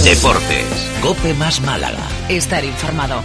Deportes, COPE más Málaga. Estar informado.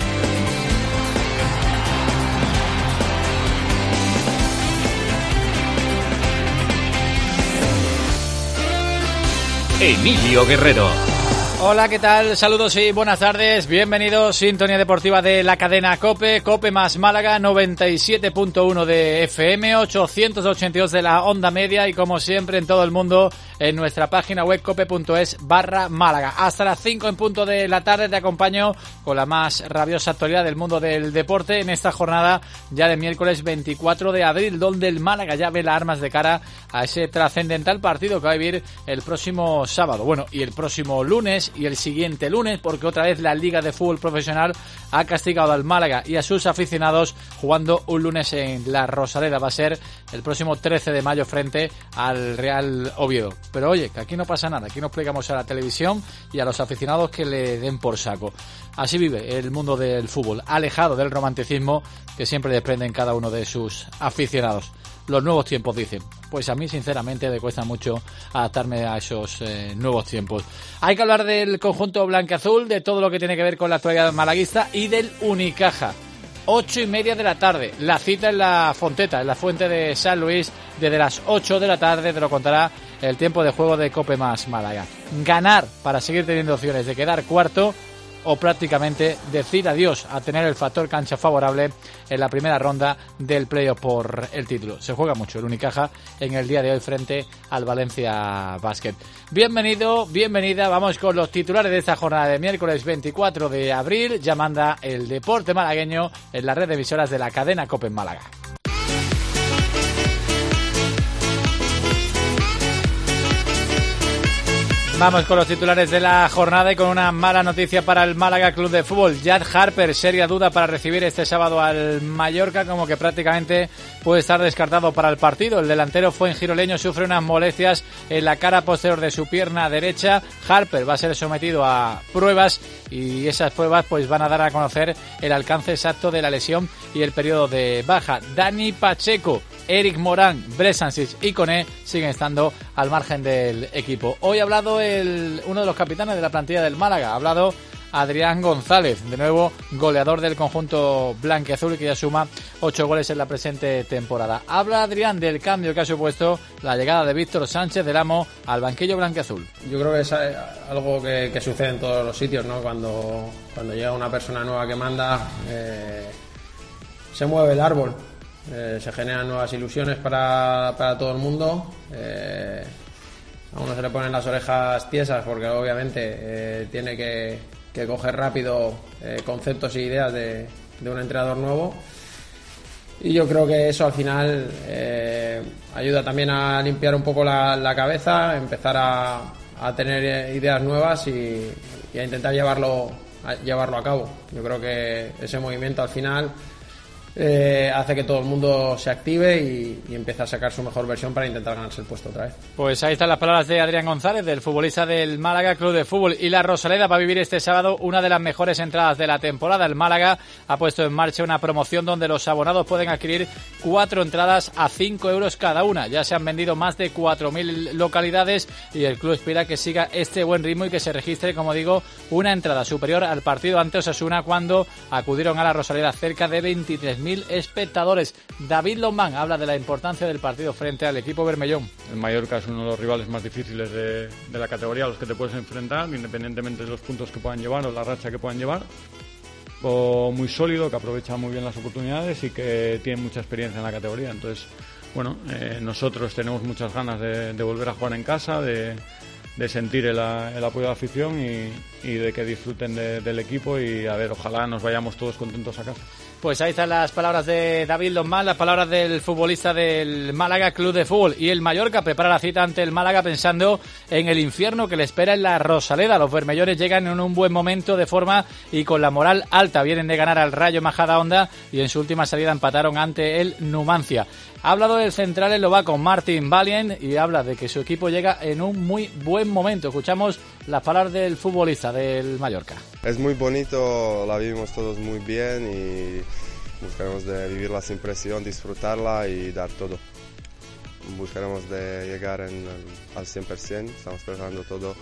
Emilio Guerrero. Hola, ¿qué tal? Saludos y buenas tardes. Bienvenidos, sintonía deportiva de la cadena COPE, COPE más Málaga, 97.1 de FM, 882 de la onda media y como siempre en todo el mundo en nuestra página web cope.es/Málaga. Hasta las 5 en punto de la tarde te acompaño con la más rabiosa actualidad del mundo del deporte en esta jornada ya de miércoles 24 de abril, donde el Málaga ya ve las armas de cara a ese trascendental partido que va a vivir el próximo sábado. Bueno, y el próximo lunes y el siguiente lunes, porque otra vez la Liga de Fútbol Profesional ha castigado al Málaga y a sus aficionados jugando un lunes en la Rosaleda. Va a ser el próximo 13 de mayo frente al Real Oviedo. Pero oye, que aquí no pasa nada, aquí nos plegamos a la televisión y a los aficionados que le den por saco. Así vive el mundo del fútbol, alejado del romanticismo que siempre desprende en cada uno de sus aficionados. Los nuevos tiempos, dicen. Pues a mí, sinceramente, me cuesta mucho adaptarme a esos nuevos tiempos. Hay que hablar del conjunto blanquiazul, de todo lo que tiene que ver con la actualidad malaguista y del Unicaja. 8:30 de la tarde. La cita en la Fonteta, en la Fuente de San Luis, desde las 8 de la tarde. Te lo contará el tiempo de juego de COPE más Málaga. Ganar para seguir teniendo opciones de quedar cuarto o prácticamente decir adiós a tener el factor cancha favorable en la primera ronda del playoff por el título. Se juega mucho el Unicaja en el día de hoy frente al Valencia Basket. Bienvenido, bienvenida, vamos con los titulares de esta jornada de miércoles 24 de abril. Ya manda el deporte malagueño en la red de emisoras de la cadena COPE en Málaga. Vamos con los titulares de la jornada y con una mala noticia para el Málaga Club de Fútbol. Jad Harper, seria duda para recibir este sábado al Mallorca, como que prácticamente puede estar descartado para el partido. El delantero fuengiroleño sufre unas molestias en la cara posterior de su pierna derecha. Harper va a ser sometido a pruebas y esas pruebas pues van a dar a conocer el alcance exacto de la lesión y el periodo de baja. Dani Pacheco, Eric Morán, Bresansic y Koné siguen estando al margen del equipo. Hoy ha hablado uno de los capitanes de la plantilla del Málaga, ha hablado Adrián González, de nuevo goleador del conjunto blanquiazul, que ya suma 8 goles en la presente temporada. Habla Adrián del cambio que ha supuesto la llegada de Víctor Sánchez del Amo al banquillo blanquiazul. Yo creo que es algo que sucede en todos los sitios, ¿no? Cuando llega una persona nueva que manda, se mueve el árbol. Se generan nuevas ilusiones para todo el mundo. A uno se le ponen las orejas tiesas porque obviamente tiene que coger rápido conceptos e ideas de un entrenador nuevo, y yo creo que eso al final ayuda también a limpiar un poco la cabeza, empezar a tener ideas nuevas y a intentar llevarlo a cabo. Yo creo que ese movimiento al final hace que todo el mundo se active y empiece a sacar su mejor versión para intentar ganarse el puesto otra vez. Pues ahí están las palabras de Adrián González, del futbolista del Málaga Club de Fútbol. Y la Rosaleda va a vivir este sábado una de las mejores entradas de la temporada. El Málaga ha puesto en marcha una promoción donde los abonados pueden adquirir 4 entradas a 5 euros cada una. Ya se han vendido más de 4.000 localidades y el club espera que siga este buen ritmo y que se registre, como digo, una entrada superior al partido ante Osasuna, cuando acudieron a la Rosaleda cerca de 23.000 espectadores. David Lomán habla de la importancia del partido frente al equipo bermellón. El Mallorca es uno de los rivales más difíciles de la categoría a los que te puedes enfrentar, independientemente de los puntos que puedan llevar o la racha que puedan llevar. Muy sólido, que aprovecha muy bien las oportunidades y que tiene mucha experiencia en la categoría. Entonces, bueno, nosotros tenemos muchas ganas de volver a jugar en casa, de sentir el apoyo de la afición y de que disfruten del equipo, y a ver, ojalá nos vayamos todos contentos a casa. Pues ahí están las palabras de David Lomán, las palabras del futbolista del Málaga Club de Fútbol. Y el Mallorca prepara la cita ante el Málaga pensando en el infierno que le espera en la Rosaleda. Los bermellones llegan en un buen momento de forma y con la moral alta. Vienen de ganar al Rayo Majadahonda y en su última salida empataron ante el Numancia. Ha hablado del central eslovaco Martin Valiant y habla de que su equipo llega en un muy buen momento. Escuchamos las palabras del futbolista del Mallorca. Es muy bonito, la vivimos todos muy bien y buscaremos de vivirla sin presión, disfrutarla y dar todo. Buscaremos de llegar al 100%, estamos preparando todo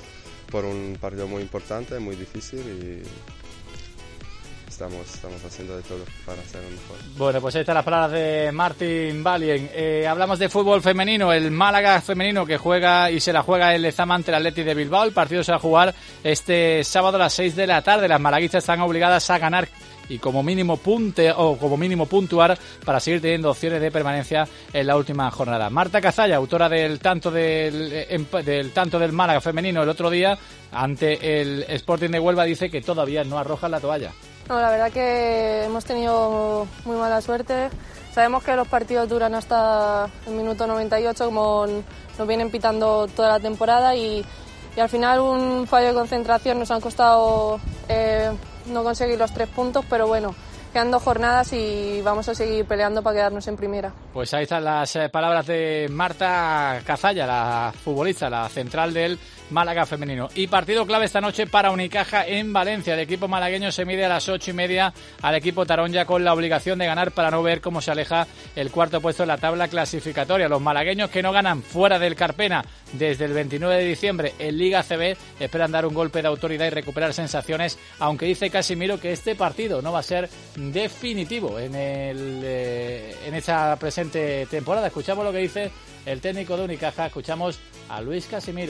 por un partido muy importante, muy difícil y estamos haciendo de todo para hacer lo mejor. Bueno, pues ahí están las palabras de Martín Valien. Hablamos de fútbol femenino, el Málaga femenino que juega y se la juega el Lezama ante el Athletic de Bilbao. El partido se va a jugar este sábado a las 6 de la tarde. Las malaguistas están obligadas a ganar y como mínimo puntuar para seguir teniendo opciones de permanencia en la última jornada. Marta Cazalla, autora del tanto del Málaga femenino el otro día ante el Sporting de Huelva, dice que todavía no arrojan la toalla. No, la verdad que hemos tenido muy mala suerte. Sabemos que los partidos duran hasta el minuto 98, como nos vienen pitando toda la temporada, y al final un fallo de concentración nos han costado no conseguir los 3 puntos, pero bueno, quedan 2 jornadas y vamos a seguir peleando para quedarnos en primera. Pues ahí están las palabras de Marta Cazalla, la futbolista, la central del Málaga femenino. Y partido clave esta noche para Unicaja en Valencia. El equipo malagueño se mide a las 8:30 al equipo Taronja con la obligación de ganar para no ver cómo se aleja el cuarto puesto en la tabla clasificatoria. Los malagueños, que no ganan fuera del Carpena desde el 29 de diciembre en Liga ACB, esperan dar un golpe de autoridad y recuperar sensaciones, aunque dice Casimiro que este partido no va a ser definitivo en esta presente temporada. Escuchamos lo que dice el técnico de Unicaja, escuchamos a Luis Casimiro.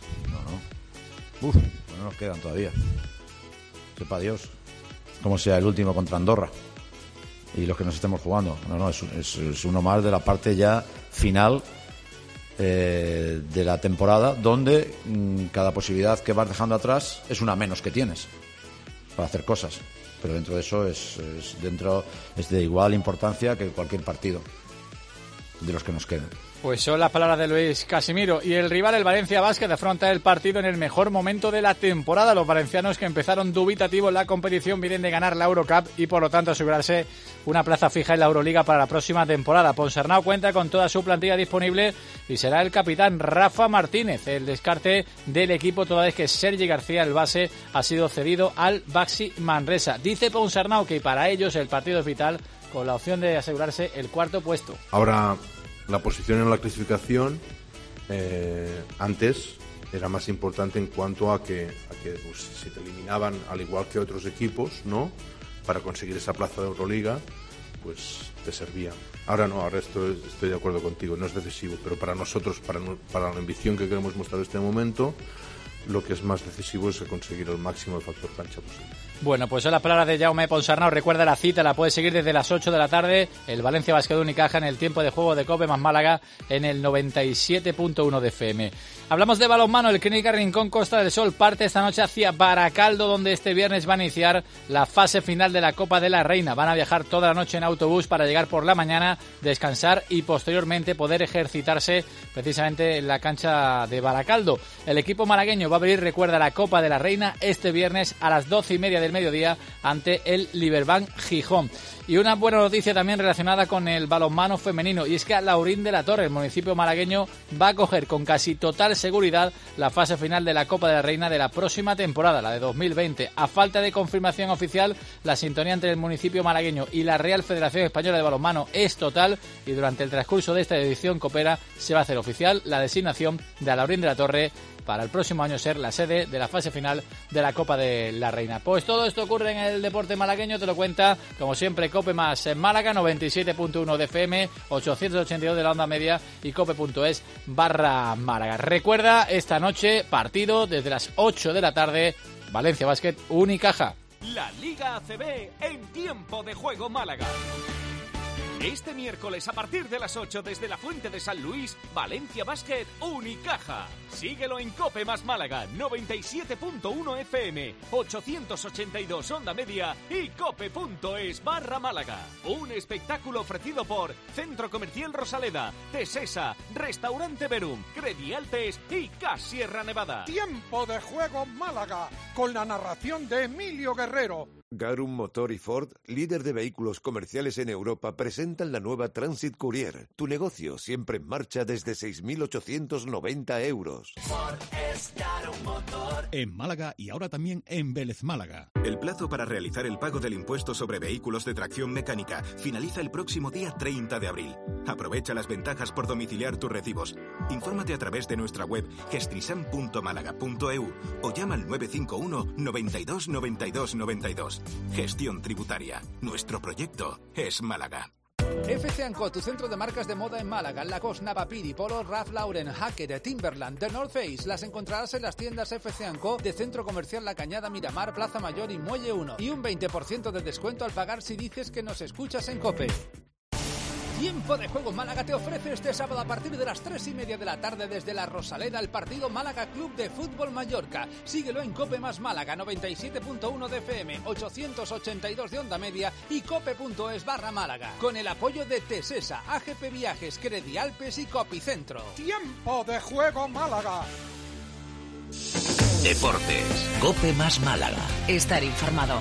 No nos quedan todavía. Sepa Dios cómo sea el último contra Andorra y los que nos estemos jugando. Es uno más de la parte ya final de la temporada, donde cada posibilidad que vas dejando atrás es una menos que tienes para hacer cosas, pero dentro de eso es de igual importancia que cualquier partido de los que nos quedan. Pues son las palabras de Luis Casimiro. Y el rival, el Valencia Basket, afronta el partido en el mejor momento de la temporada. Los valencianos, que empezaron dubitativos en la competición, vienen de ganar la Eurocup y por lo tanto asegurarse una plaza fija en la Euroliga para la próxima temporada. Ponsarnau cuenta con toda su plantilla disponible y será el capitán Rafa Martínez el descarte del equipo, toda vez que Sergi García, el base, ha sido cedido al Baxi Manresa. Dice Ponsarnau que para ellos el partido es vital, con la opción de asegurarse el cuarto puesto. Ahora, la posición en la clasificación antes era más importante en cuanto a que pues, si te eliminaban al igual que otros equipos, ¿no?, para conseguir esa plaza de Euroliga, pues te servía. Ahora no, ahora estoy de acuerdo contigo, no es decisivo, pero para nosotros, para la ambición que queremos mostrar en este momento, lo que es más decisivo es conseguir el máximo de factor cancha posible. Bueno, pues son las palabras de Jaume Ponsarnau. Recuerda la cita, la puedes seguir desde las 8 de la tarde. El Valencia Basket Unicaja en el tiempo de juego de Cope más Málaga en el 97.1 de FM. Hablamos de balonmano. El Clínica Rincón Costa del Sol parte esta noche hacia Baracaldo, donde este viernes va a iniciar la fase final de la Copa de la Reina. Van a viajar toda la noche en autobús para llegar por la mañana, descansar y posteriormente poder ejercitarse precisamente en la cancha de Baracaldo. El equipo malagueño va a abrir, recuerda, la Copa de la Reina este viernes a las 12:30 del mediodía ante el Liberbank Gijón. Y una buena noticia también relacionada con el balonmano femenino, y es que a Laurín de la Torre, el municipio malagueño, va a acoger con casi total seguridad la fase final de la Copa de la Reina de la próxima temporada, la de 2020. A falta de confirmación oficial, la sintonía entre el municipio malagueño y la Real Federación Española de Balonmano es total, y durante el transcurso de esta edición copera se va a hacer oficial la designación de Laurín de la Torre para el próximo año ser la sede de la fase final de la Copa de la Reina. Pues todo esto ocurre en el deporte malagueño, te lo cuenta, como siempre, Cope más en Málaga, 97.1 de FM, 882 de la onda media y cope.es/Málaga. Recuerda, esta noche, partido desde las 8 de la tarde, Valencia Basket Unicaja. La Liga ACB en tiempo de juego Málaga. Este miércoles a partir de las 8 desde la Fuente de San Luis, Valencia Basket Unicaja. Síguelo en Cope más Málaga, 97.1 FM, 882 onda media y cope.es/Málaga. Un espectáculo ofrecido por Centro Comercial Rosaleda, Tesesa, Restaurante Verum, Credialtes y CAS Sierra Nevada. Tiempo de juego Málaga, con la narración de Emilio Guerrero. Garum Motor y Ford, líder de vehículos comerciales en Europa, presentan la nueva Transit Courier. Tu negocio siempre en marcha desde 6.890 euros. Ford es Garum Motor. En Málaga y ahora también en Vélez Málaga. El plazo para realizar el pago del impuesto sobre vehículos de tracción mecánica finaliza el próximo día 30 de abril. Aprovecha las ventajas por domiciliar tus recibos. Infórmate a través de nuestra web gestrisam.málaga.eu o llama al 951 92 92 92. Gestión tributaria. Nuestro proyecto es Málaga. FC & Co, tu centro de marcas de moda en Málaga. Lacoste, Navapiri, Polo, Ralph Lauren, Hackett, Timberland, The North Face. Las encontrarás en las tiendas FC & Co de Centro Comercial La Cañada, Miramar, Plaza Mayor y Muelle 1. Y un 20% de descuento al pagar si dices que nos escuchas en COPE. Tiempo de Juego Málaga te ofrece este sábado a partir de las 3:30 de la tarde desde La Rosaleda el partido Málaga Club de Fútbol Mallorca. Síguelo en COPE más Málaga, 97.1 de FM, 882 de onda media y cope.es/Málaga. Con el apoyo de Tesesa, AGP Viajes, Credialpes y Copicentro. Tiempo de Juego Málaga. Deportes, COPE más Málaga. Estar informado.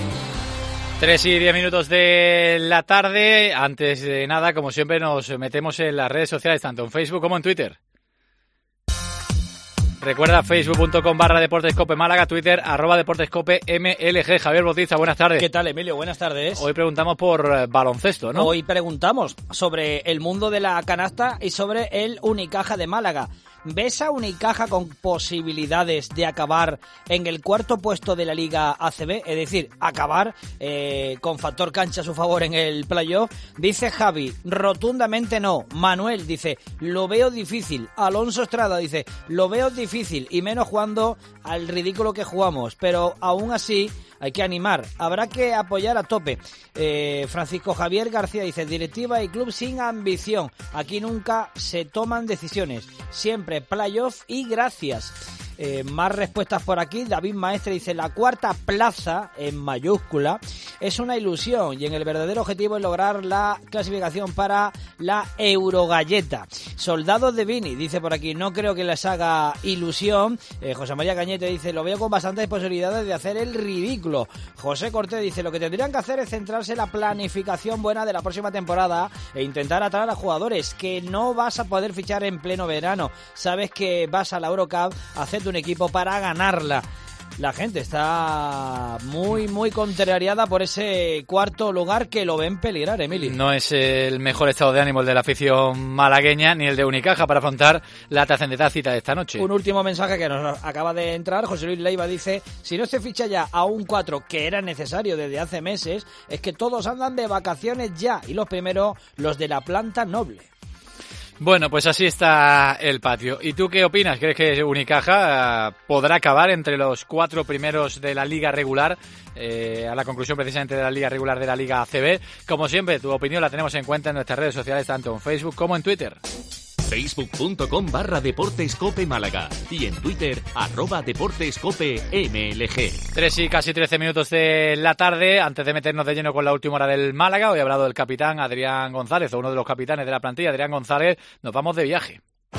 3:10 de la tarde. Antes de nada, como siempre, nos metemos en las redes sociales, tanto en Facebook como en Twitter. Recuerda facebook.com/DeportesCope Málaga, Twitter @DeportesCopeMLG. Javier Bautista, buenas tardes. ¿Qué tal, Emilio? Buenas tardes. Hoy preguntamos por baloncesto, ¿no? Hoy preguntamos sobre el mundo de la canasta y sobre el Unicaja de Málaga. ¿Ves a Unicaja con posibilidades de acabar en el cuarto puesto de la Liga ACB? Es decir, acabar con factor cancha a su favor en el playoff. Dice Javi, rotundamente no. Manuel dice, lo veo difícil. Alonso Estrada dice, lo veo difícil y menos jugando al ridículo que jugamos. Pero aún así hay que animar. Habrá que apoyar a tope. Francisco Javier García dice, directiva y club sin ambición. Aquí nunca se toman decisiones. Siempre playoff y gracias. Más respuestas por aquí. David Maestre dice, la cuarta plaza, en mayúscula, es una ilusión y en el verdadero objetivo es lograr la clasificación para la Eurogalleta. Soldados de Vini dice por aquí, no creo que les haga ilusión. José María Cañete dice, lo veo con bastantes posibilidades de hacer el ridículo. José Cortés dice, lo que tendrían que hacer es centrarse en la planificación buena de la próxima temporada e intentar atraer a jugadores que no vas a poder fichar en pleno verano. Sabes que vas a la Eurocup a hacer un equipo para ganarla. La gente está muy contrariada por ese cuarto lugar que lo ven peligrar, Emilio. No es el mejor estado de ánimo el de la afición malagueña ni el de Unicaja para afrontar la trascendental cita de esta noche. Un último mensaje que nos acaba de entrar. José Luis Leiva dice, si no se ficha ya a un 4 que era necesario desde hace meses, es que todos andan de vacaciones ya y los primeros los de la planta noble. Bueno, pues así está el patio. ¿Y tú qué opinas? ¿Crees que Unicaja podrá acabar entre los 4 primeros de la liga regular? A la conclusión precisamente de la liga regular de la liga ACB. Como siempre, tu opinión la tenemos en cuenta en nuestras redes sociales, tanto en Facebook como en Twitter. Facebook.com/DeportesCope Málaga y en Twitter @DeportesCopeMLG. 3:13 de la tarde. Antes de meternos de lleno con la última hora del Málaga, hoy ha hablado el capitán Adrián González, o uno de los capitanes de la plantilla, Adrián González. Nos vamos de viaje.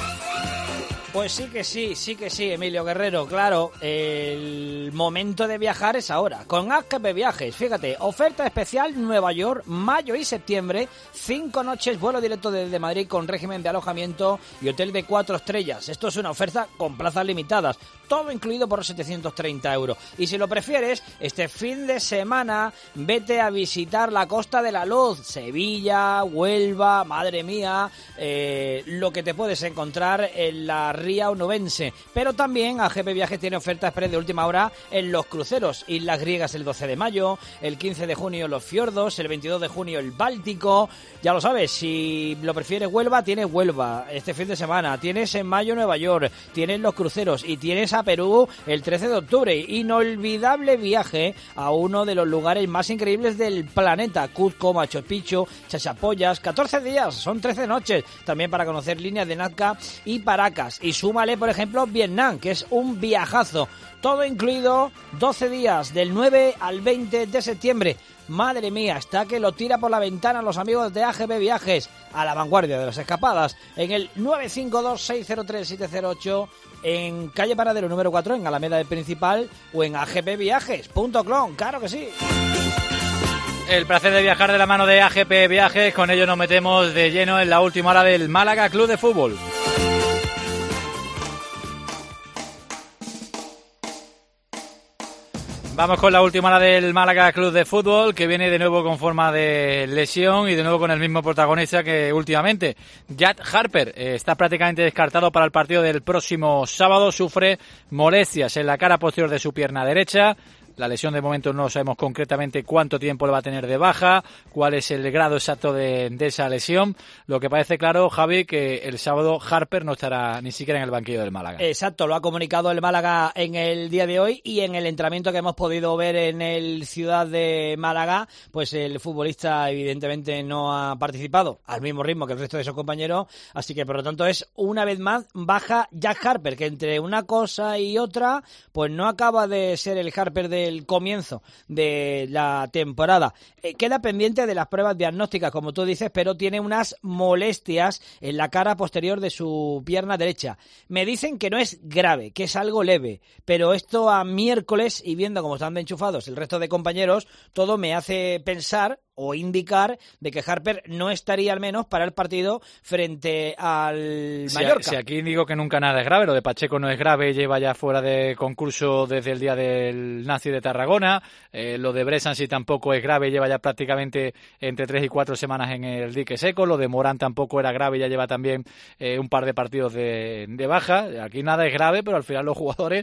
Pues sí que sí, Emilio Guerrero, claro, el momento de viajar es ahora, con AGP Viajes, fíjate, oferta especial Nueva York, mayo y septiembre, 5 noches, vuelo directo desde Madrid con régimen de alojamiento y hotel de 4 estrellas, esto es una oferta con plazas limitadas, todo incluido por 730 euros, y si lo prefieres, este fin de semana, vete a visitar la Costa de la Luz, Sevilla, Huelva, madre mía, lo que te puedes encontrar en la Ría Onubense, pero también AGP Viajes tiene ofertas express de última hora en los cruceros, Islas Griegas el 12 de mayo, el 15 de junio los fiordos, el 22 de junio el Báltico, ya lo sabes, si lo prefieres Huelva, tienes Huelva este fin de semana, tienes en mayo Nueva York, tienes los cruceros y tienes a Perú el 13 de octubre, inolvidable viaje a uno de los lugares más increíbles del planeta, Cuzco, Machu Picchu, Chachapoyas, 14 días, son 13 noches, también para conocer líneas de Nazca y Paracas, y súmale, por ejemplo, Vietnam, que es un viajazo. Todo incluido, 12 días, del 9 al 20 de septiembre. Madre mía, está que lo tira por la ventana los amigos de AGP Viajes, a la vanguardia de las escapadas, en el 952-603-708, en calle Paradero número 4, en Alameda del Principal, o en agpviajes.com, claro que sí. El placer de viajar de la mano de AGP Viajes, con ello nos metemos de lleno en la última hora del Málaga Club de Fútbol. Vamos con la última hora del Málaga Club de Fútbol, que viene de nuevo con forma de lesión y de nuevo con el mismo protagonista que últimamente. Jack Harper está prácticamente descartado para el partido del próximo sábado. Sufre molestias en la cara posterior de su pierna derecha. La lesión de momento no sabemos concretamente cuánto tiempo le va a tener de baja, cuál es el grado exacto de esa lesión. Lo que parece claro, Javi, que el sábado Harper no estará ni siquiera en el banquillo del Málaga. Exacto, lo ha comunicado el Málaga en el día de hoy, y en el entrenamiento que hemos podido ver en el Ciudad de Málaga, pues el futbolista evidentemente no ha participado al mismo ritmo que el resto de sus compañeros, así que por lo tanto es una vez más baja Jack Harper, que entre una cosa y otra pues no acaba de ser el Harper del comienzo de la temporada. Queda pendiente de las pruebas diagnósticas, como tú dices, pero tiene unas molestias en la cara posterior de su pierna derecha. Me dicen que no es grave, que es algo leve, pero esto a miércoles, y viendo cómo están de enchufados el resto de compañeros, todo me hace pensar o indicar de que Harper no estaría al menos para el partido frente al Mallorca. Si aquí digo que nunca nada es grave, lo de Pacheco no es grave, lleva ya fuera de concurso desde el día del Nazi de Tarragona, lo de Bresansi tampoco es grave, lleva ya prácticamente entre 3 y 4 semanas en el dique seco, lo de Morán tampoco era grave, ya lleva también un par de partidos de baja. Aquí nada es grave, pero al final los jugadores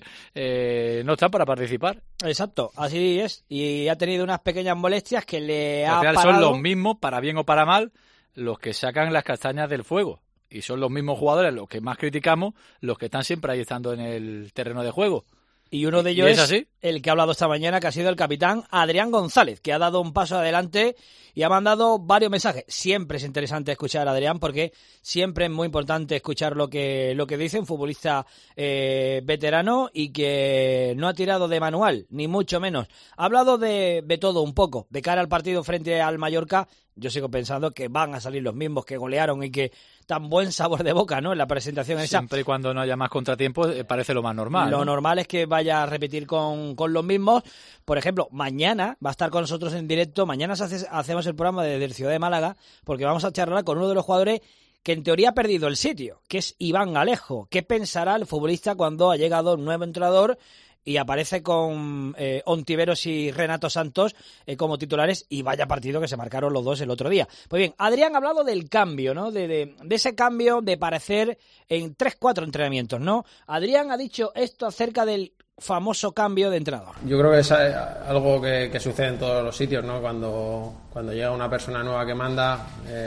no están para participar. Exacto, así es, y ha tenido unas pequeñas molestias que le ha parado. Son los mismos, para bien o para mal, los que sacan las castañas del fuego. Y son los mismos jugadores, los que más criticamos, los que están siempre ahí estando en el terreno de juego. Y uno de ellos es el que ha hablado esta mañana, que ha sido el capitán Adrián González, que ha dado un paso adelante y ha mandado varios mensajes. Siempre es interesante escuchar a Adrián, porque siempre es muy importante escuchar lo que dice un futbolista veterano y que no ha tirado de manual, ni mucho menos. Ha hablado de todo un poco. De cara al partido frente al Mallorca, yo sigo pensando que van a salir los mismos que golearon y que tan buen sabor de boca, ¿no?, en la presentación esa. Siempre y cuando no haya más contratiempos, parece lo más normal. Lo normal es que vaya a repetir con los mismos. Por ejemplo, mañana va a estar con nosotros en directo. Mañana hacemos el programa desde el Ciudad de Málaga, porque vamos a charlar con uno de los jugadores que en teoría ha perdido el sitio, que es Iván Alejo. ¿Qué pensará el futbolista cuando ha llegado un nuevo entrenador y aparece con Ontiveros y Renato Santos como titulares, y vaya partido que se marcaron los dos el otro día? Pues bien, Adrián ha hablado del cambio, ¿no? De ese cambio de parecer en 3-4 entrenamientos, ¿no? Adrián ha dicho esto acerca del famoso cambio de entrenador. Yo creo que es algo que sucede en todos los sitios, ¿no? Cuando llega una persona nueva que manda,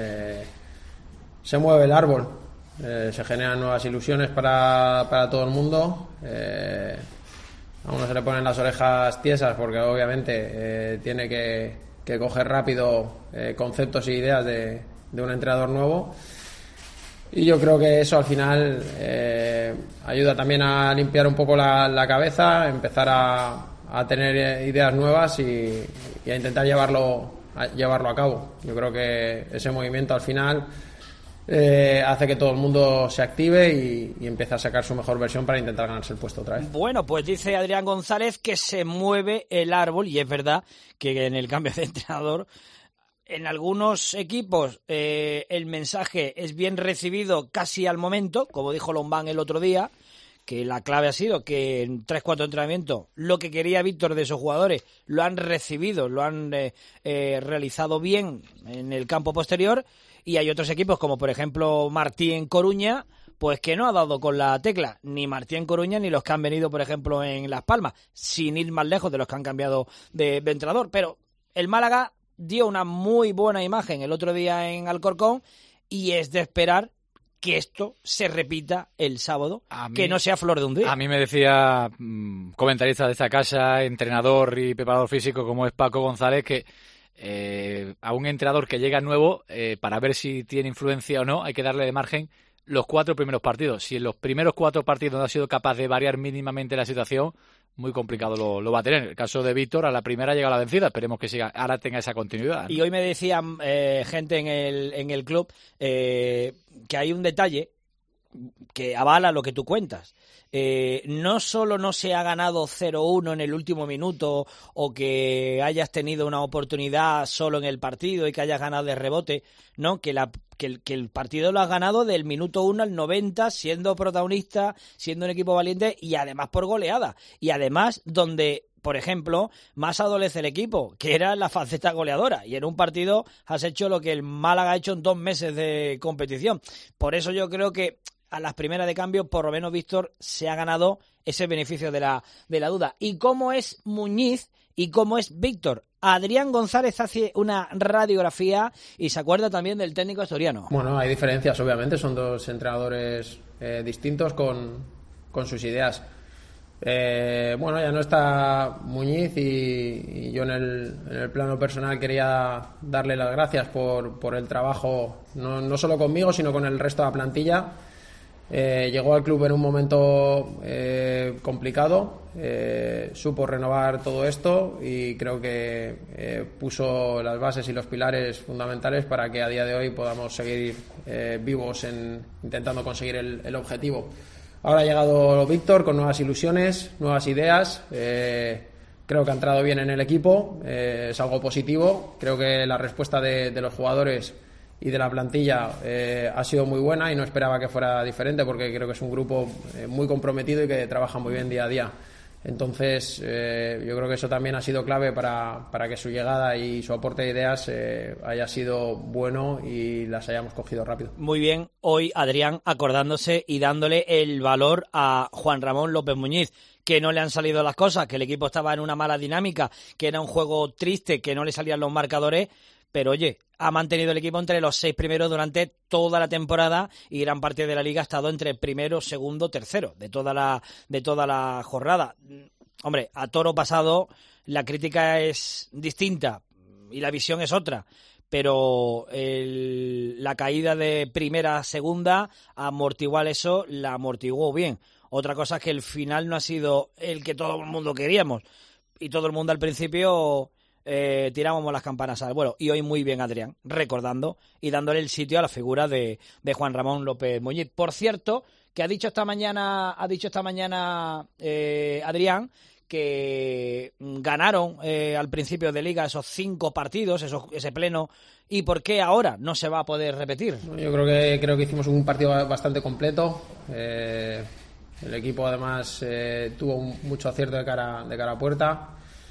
se mueve el árbol, se generan nuevas ilusiones para todo el mundo. A uno se le ponen las orejas tiesas porque obviamente tiene que coger rápido conceptos e ideas de un entrenador nuevo, y yo creo que eso al final ayuda también a limpiar un poco la cabeza, empezar a tener ideas nuevas y a intentar llevarlo a cabo. Yo creo que ese movimiento al final hace que todo el mundo se active y empiece a sacar su mejor versión para intentar ganarse el puesto otra vez. Bueno, pues dice Adrián González que se mueve el árbol, y es verdad que en el cambio de entrenador, en algunos equipos el mensaje es bien recibido casi al momento, como dijo Lombán el otro día, que la clave ha sido que en 3-4 entrenamientos lo que quería Víctor de esos jugadores lo han recibido, lo han realizado bien en el campo posterior. Y hay otros equipos, como por ejemplo Martí en Coruña, pues que no ha dado con la tecla, ni Martí en Coruña ni los que han venido, por ejemplo, en Las Palmas, sin ir más lejos de los que han cambiado de entrenador. Pero el Málaga dio una muy buena imagen el otro día en Alcorcón, y es de esperar que esto se repita el sábado, que no sea flor de un día. A mí me decía comentarista de esta casa, entrenador y preparador físico como es Paco González, que a un entrenador que llega nuevo, para ver si tiene influencia o no, hay que darle de margen los 4 primeros partidos. Si en los primeros 4 partidos no ha sido capaz de variar mínimamente la situación, muy complicado lo va a tener. En el caso de Víctor, a la primera llega la vencida. Esperemos que siga, ahora tenga esa continuidad, ¿no? Y hoy me decían gente en el club que hay un detalle que avala lo que tú cuentas. No solo no se ha ganado 0-1 en el último minuto o que hayas tenido una oportunidad solo en el partido y que hayas ganado de rebote, no, que el partido lo has ganado del minuto 1 al 90 siendo protagonista, siendo un equipo valiente y además por goleada. Y además donde, por ejemplo, más adolece el equipo, que era la faceta goleadora. Y en un partido has hecho lo que el Málaga ha hecho en 2 meses de competición. Por eso yo creo que a las primeras de cambio, por lo menos Víctor se ha ganado ese beneficio de la duda. ¿Y cómo es Muñiz y cómo es Víctor? Adrián González hace una radiografía y se acuerda también del técnico asturiano. Bueno, hay diferencias, obviamente, son 2 entrenadores distintos con sus ideas. Bueno, ya no está Muñiz y yo en el plano personal quería darle las gracias por el trabajo, no solo conmigo, sino con el resto de la plantilla. Llegó al club en un momento complicado, supo renovar todo esto y creo que puso las bases y los pilares fundamentales para que a día de hoy podamos seguir vivos intentando conseguir el objetivo. Ahora ha llegado Víctor con nuevas ilusiones, nuevas ideas. Creo que ha entrado bien en el equipo, es algo positivo. Creo que la respuesta de los jugadores y de la plantilla ha sido muy buena y no esperaba que fuera diferente porque creo que es un grupo muy comprometido y que trabaja muy bien día a día. Entonces yo creo que eso también ha sido clave para que su llegada y su aporte de ideas haya sido bueno y las hayamos cogido rápido. Muy bien, hoy Adrián acordándose y dándole el valor a Juan Ramón López Muñiz, que no le han salido las cosas, que el equipo estaba en una mala dinámica, que era un juego triste, que no le salían los marcadores, pero oye, ha mantenido el equipo entre los 6 primeros durante toda la temporada y gran parte de la liga ha estado entre primero, segundo, tercero de toda la jornada. Hombre, a toro pasado la crítica es distinta y la visión es otra, pero la caída de primera a segunda amortiguó eso, la amortiguó bien. Otra cosa es que el final no ha sido el que todo el mundo queríamos y todo el mundo al principio tirábamos las campanas al vuelo. Y hoy muy bien Adrián, recordando y dándole el sitio a la figura de Juan Ramón López Muñiz. Por cierto, que ha dicho esta mañana Adrián que ganaron al principio de liga esos 5 partidos, ese pleno, y por qué ahora no se va a poder repetir. Yo creo que hicimos un partido bastante completo. El equipo además tuvo mucho acierto de cara a puerta.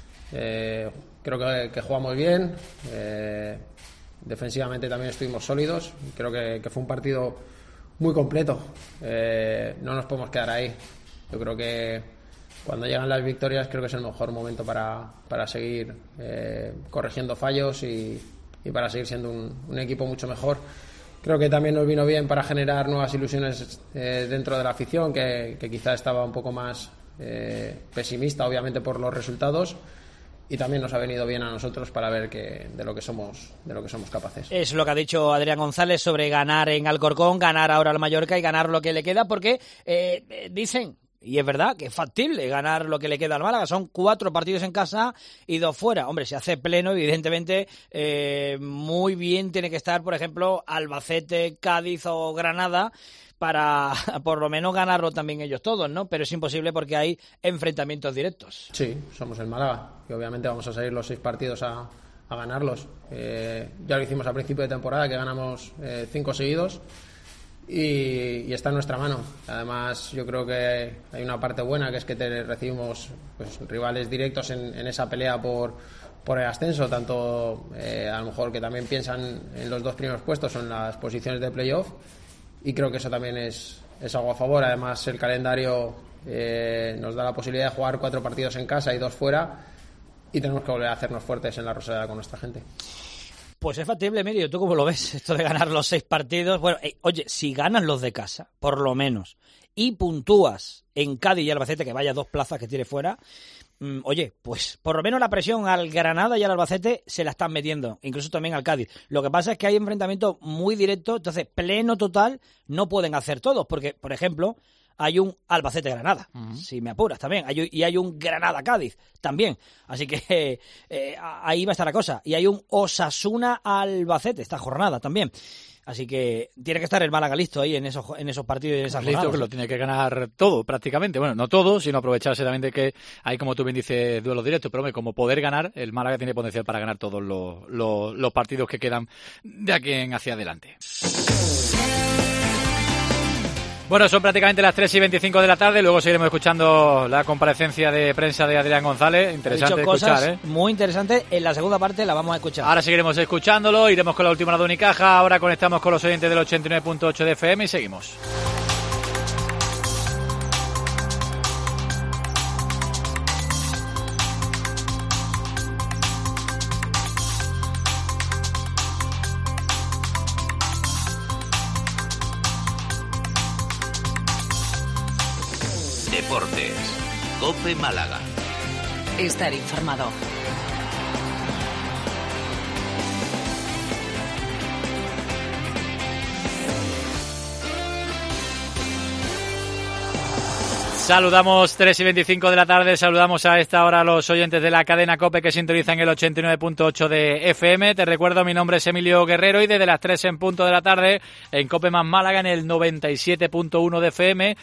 Creo que jugamos bien, defensivamente también estuvimos sólidos. Creo que fue un partido muy completo. No nos podemos quedar ahí. Yo creo que cuando llegan las victorias creo que es el mejor momento para seguir corrigiendo fallos y para seguir siendo un equipo mucho mejor. Creo que también nos vino bien para generar nuevas ilusiones dentro de la afición, que quizá estaba un poco más pesimista, obviamente, por los resultados. Y también nos ha venido bien a nosotros para ver de lo que somos capaces. Es lo que ha dicho Adrián González sobre ganar en Alcorcón, ganar ahora al Mallorca y ganar lo que le queda, porque dicen, y es verdad, que es factible ganar lo que le queda al Málaga. Son 4 partidos en casa y 2 fuera. Hombre, si hace pleno, evidentemente, muy bien tiene que estar, por ejemplo, Albacete, Cádiz o Granada, para por lo menos ganarlo también ellos todos, ¿no? Pero es imposible porque hay enfrentamientos directos. Sí, somos el Málaga y obviamente vamos a salir los 6 partidos a ganarlos. Ya lo hicimos a principio de temporada, que ganamos 5 seguidos y está en nuestra mano. Además, yo creo que hay una parte buena, que es que recibimos pues, rivales directos en esa pelea por el ascenso, tanto a lo mejor que también piensan en los 2 primeros puestos o en las posiciones de playoff. Y creo que eso también es algo a favor. Además, el calendario nos da la posibilidad de jugar 4 partidos en casa y 2 fuera, y tenemos que volver a hacernos fuertes en la Rosaleda con nuestra gente. Pues es factible, Emilio. ¿Tú cómo lo ves? Esto de ganar los 6 partidos. Bueno, oye, si ganas los de casa, por lo menos, y puntúas en Cádiz y Albacete, que vaya 2 plazas que tire fuera, oye, pues por lo menos la presión al Granada y al Albacete se la están metiendo, incluso también al Cádiz. Lo que pasa es que hay enfrentamientos muy directos, entonces pleno total no pueden hacer todos, porque, por ejemplo, hay un Albacete-Granada, si me apuras también, y hay un Granada-Cádiz también, así que ahí va a estar la cosa. Y hay un Osasuna-Albacete esta jornada también. Así que tiene que estar el Málaga listo ahí en esos partidos y en esas jornadas. Listo, que lo tiene que ganar todo prácticamente. Bueno, no todo, sino aprovecharse también de que hay, como tú bien dices, duelos directos. Pero como poder ganar, el Málaga tiene potencial para ganar todos los partidos que quedan de aquí en hacia adelante. Bueno, son prácticamente las 3:25 de la tarde. Luego seguiremos escuchando la comparecencia de prensa de Adrián González. Interesante escuchar, muy interesante. En la segunda parte la vamos a escuchar. Ahora seguiremos escuchándolo. Iremos con la última hora de Unicaja. Ahora conectamos con los oyentes del 89.8 de FM y seguimos. Deportes. COPE Málaga. Estar informado. Saludamos 3:25 de la tarde, saludamos a esta hora a los oyentes de la cadena COPE que sintonizan el 89.8 de FM. Te recuerdo, mi nombre es Emilio Guerrero y desde las 3 en punto de la tarde en COPE más Málaga en el 97.1 de FM,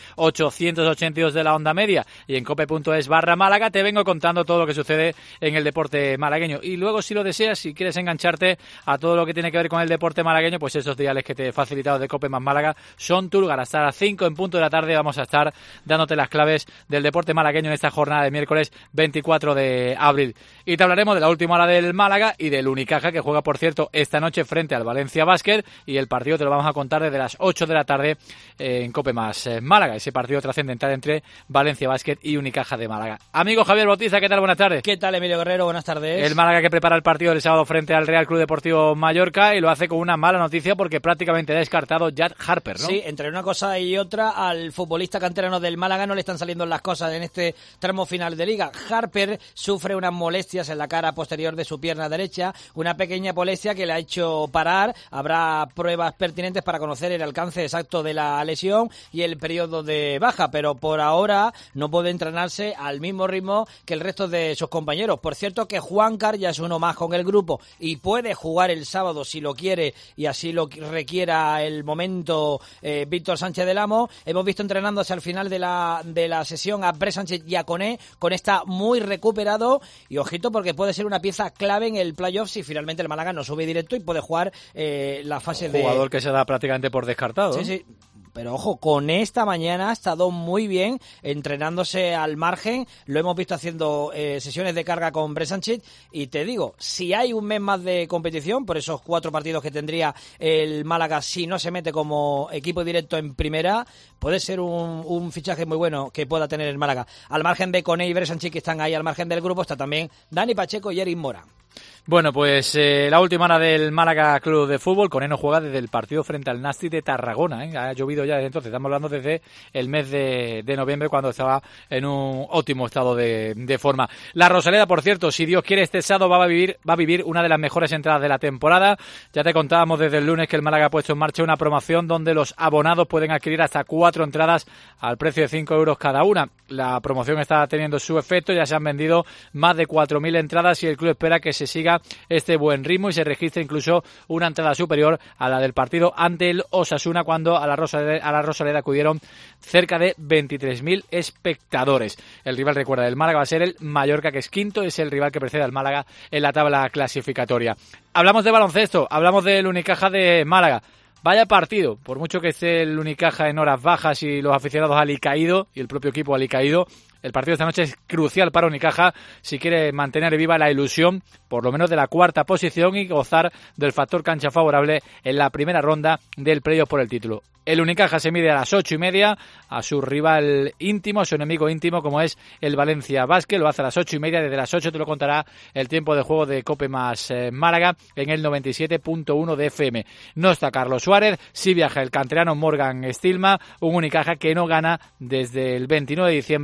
882 de la onda media y en cope.es/Málaga te vengo contando todo lo que sucede en el deporte malagueño. Y luego, si lo deseas, si quieres engancharte a todo lo que tiene que ver con el deporte malagueño, pues esos diales que te he facilitado de COPE más Málaga son tu lugar. Hasta las 5 en punto de la tarde vamos a estar dándote las claves del deporte malagueño en esta jornada de miércoles 24 de abril. Y te hablaremos de la última hora del Málaga y del Unicaja, que juega, por cierto, esta noche frente al Valencia Basket, y el partido te lo vamos a contar desde las 8 de la tarde en COPE más Málaga, ese partido trascendental entre Valencia Basket y Unicaja de Málaga. Amigo Javier Bautista, ¿qué tal? Buenas tardes. ¿Qué tal, Emilio Guerrero? Buenas tardes. El Málaga que prepara el partido del sábado frente al Real Club Deportivo Mallorca y lo hace con una mala noticia porque prácticamente ha descartado Jack Harper, ¿no? Sí, entre una cosa y otra, al futbolista canterano del Málaga no le están saliendo las cosas en este tramo final de liga. Harper sufre unas molestias en la cara posterior de su pierna derecha, una pequeña molestia que le ha hecho parar. Habrá pruebas pertinentes para conocer el alcance exacto de la lesión y el periodo de baja, pero por ahora no puede entrenarse al mismo ritmo que el resto de sus compañeros. Por cierto que Juancar ya es uno más con el grupo y puede jugar el sábado si lo quiere y así lo requiera el momento Víctor Sánchez del Amo. Hemos visto entrenándose al final de la sesión a Bres Sánchez y a Koné. Koné está muy recuperado y ojito porque puede ser una pieza clave en el playoff si finalmente el Málaga no sube directo y puede jugar la fase de... Jugador que se da prácticamente por descartado. Sí, sí. Pero ojo, con esta mañana ha estado muy bien entrenándose al margen. Lo hemos visto haciendo sesiones de carga con Bres Sánchez. Y te digo, si hay un mes más de competición, por esos 4 partidos que tendría el Málaga si no se mete como equipo directo en primera, puede ser un fichaje muy bueno que pueda tener el Málaga. Al margen de Koné y Bres Sánchez, que están ahí al margen del grupo, está también Dani Pacheco y Eric Mora. Bueno, pues la última hora del Málaga Club de Fútbol. Koné no juega desde el partido frente al Nasti de Tarragona, ¿eh? Ha llovido ya desde entonces. Estamos hablando desde el mes de noviembre, cuando estaba en un óptimo estado de forma. La Rosaleda, por cierto, si Dios quiere, este sábado va a vivir una de las mejores entradas de la temporada. Ya te contábamos desde el lunes que el Málaga ha puesto en marcha una promoción donde los abonados pueden adquirir hasta 4 entradas al precio de 5 euros cada una. La promoción está teniendo su efecto, ya se han vendido más de 4.000 entradas y el club espera que se siga este buen ritmo y se registra incluso una entrada superior a la del partido ante el Osasuna, cuando a la Rosaleda acudieron cerca de 23.000 espectadores. El rival, recuerda, del Málaga va a ser el Mallorca, que es quinto, es el rival que precede al Málaga en la tabla clasificatoria. Hablamos de baloncesto, hablamos del Unicaja de Málaga. Vaya partido, por mucho que esté el Unicaja en horas bajas y los aficionados alicaído y el propio equipo alicaído, el partido de esta noche es crucial para Unicaja si quiere mantener viva la ilusión, por lo menos de la 4ª posición, y gozar del factor cancha favorable en la primera ronda del playoff por el título. El Unicaja se mide a las 8:30 a su rival íntimo, a su enemigo íntimo, como es el Valencia Basket. Lo hace a las 8:30. Desde las 8 te lo contará el tiempo de juego de COPE más Málaga en el 97.1 de FM. No está Carlos Suárez, sí viaja el canterano Morgan Stilma, un Unicaja que no gana desde el 29 de diciembre, lejos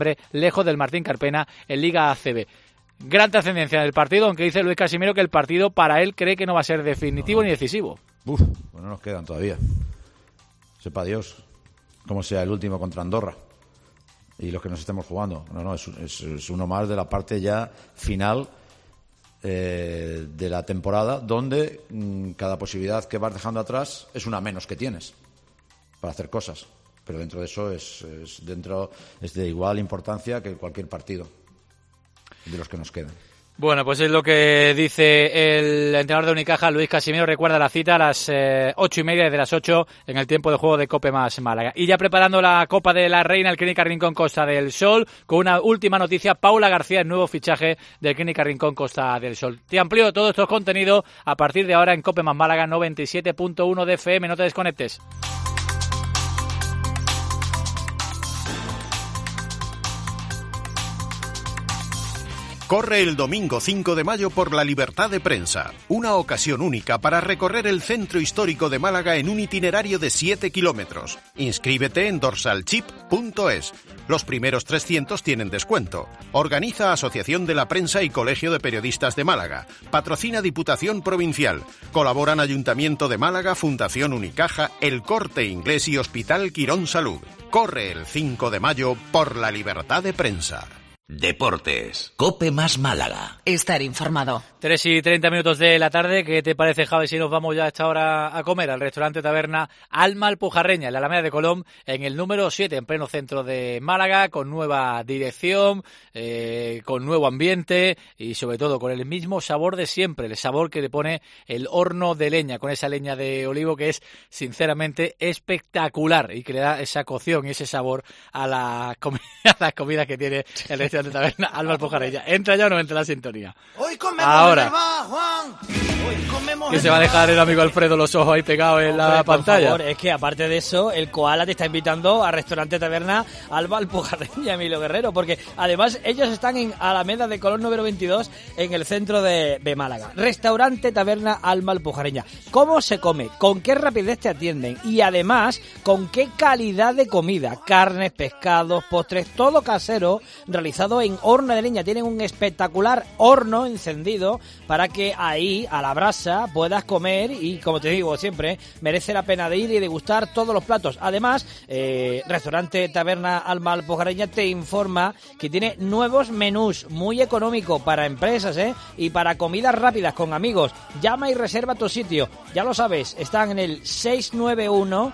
lejos del Martín Carpena en Liga ACB. Gran trascendencia en el partido, aunque dice Luis Casimiro que el partido para él cree que no va a ser definitivo ni decisivo. Pues no nos quedan todavía. Sepa Dios cómo sea el último contra Andorra y los que nos estemos jugando. Es uno más de la parte ya final de la temporada, donde cada posibilidad que vas dejando atrás es una menos que tienes para hacer cosas. Pero dentro de eso es de igual importancia que cualquier partido de los que nos quedan. Bueno, pues es lo que dice el entrenador de Unicaja, Luis Casimiro. Recuerda la cita a las 8:30, desde las 8 en el tiempo de juego de Cope más Málaga. Y ya preparando la Copa de la Reina, el Clínica Rincón Costa del Sol, con una última noticia: Paula García, el nuevo fichaje del Clínica Rincón Costa del Sol. Te amplío todos estos contenidos a partir de ahora en Cope más Málaga 97.1 de FM. No te desconectes. Corre el domingo 5 de mayo por la Libertad de Prensa, una ocasión única para recorrer el centro histórico de Málaga en un itinerario de 7 kilómetros. Inscríbete en dorsalchip.es. Los primeros 300 tienen descuento. Organiza Asociación de la Prensa y Colegio de Periodistas de Málaga. Patrocina Diputación Provincial. Colaboran Ayuntamiento de Málaga, Fundación Unicaja, El Corte Inglés y Hospital Quirón Salud. Corre el 5 de mayo por la Libertad de Prensa. Deportes. Cope más Málaga. Estar informado. 3:30 de la tarde. ¿Qué te parece, Javi, si nos vamos ya a esta hora a comer al restaurante taberna Alma Alpujarreña, en la Alameda de Colón, en el número 7, en pleno centro de Málaga, con nueva dirección, con nuevo ambiente y sobre todo con el mismo sabor de siempre, el sabor que le pone el horno de leña, con esa leña de olivo que es sinceramente espectacular y que le da esa cocción y ese sabor a las comidas que tiene el restaurante de taberna Alma Alpujarreña. ¿Entra ya o no entra la sintonía? Hoy comemos ahora Juan. Hoy comemos que se va a dejar el amigo Alfredo los ojos ahí pegados en la pantalla. Por favor, es que aparte de eso, el Koala te está invitando a restaurante taberna Alma Alpujarreña, Emilio Guerrero, porque además ellos están en Alameda de Colón número 22, en el centro de Málaga. Restaurante taberna Alma Alpujarreña. ¿Cómo se come? ¿Con qué rapidez te atienden? Y además, ¿con qué calidad de comida? Carnes, pescados, postres, todo casero, realizado en horno de leña. Tienen un espectacular horno encendido para que ahí, a la brasa, puedas comer y, como te digo siempre, merece la pena de ir y degustar todos los platos. Además, restaurante taberna Alma Alpujarreña te informa que tiene nuevos menús muy económicos para empresas y para comidas rápidas con amigos. Llama y reserva tu sitio. Ya lo sabes, están en el 691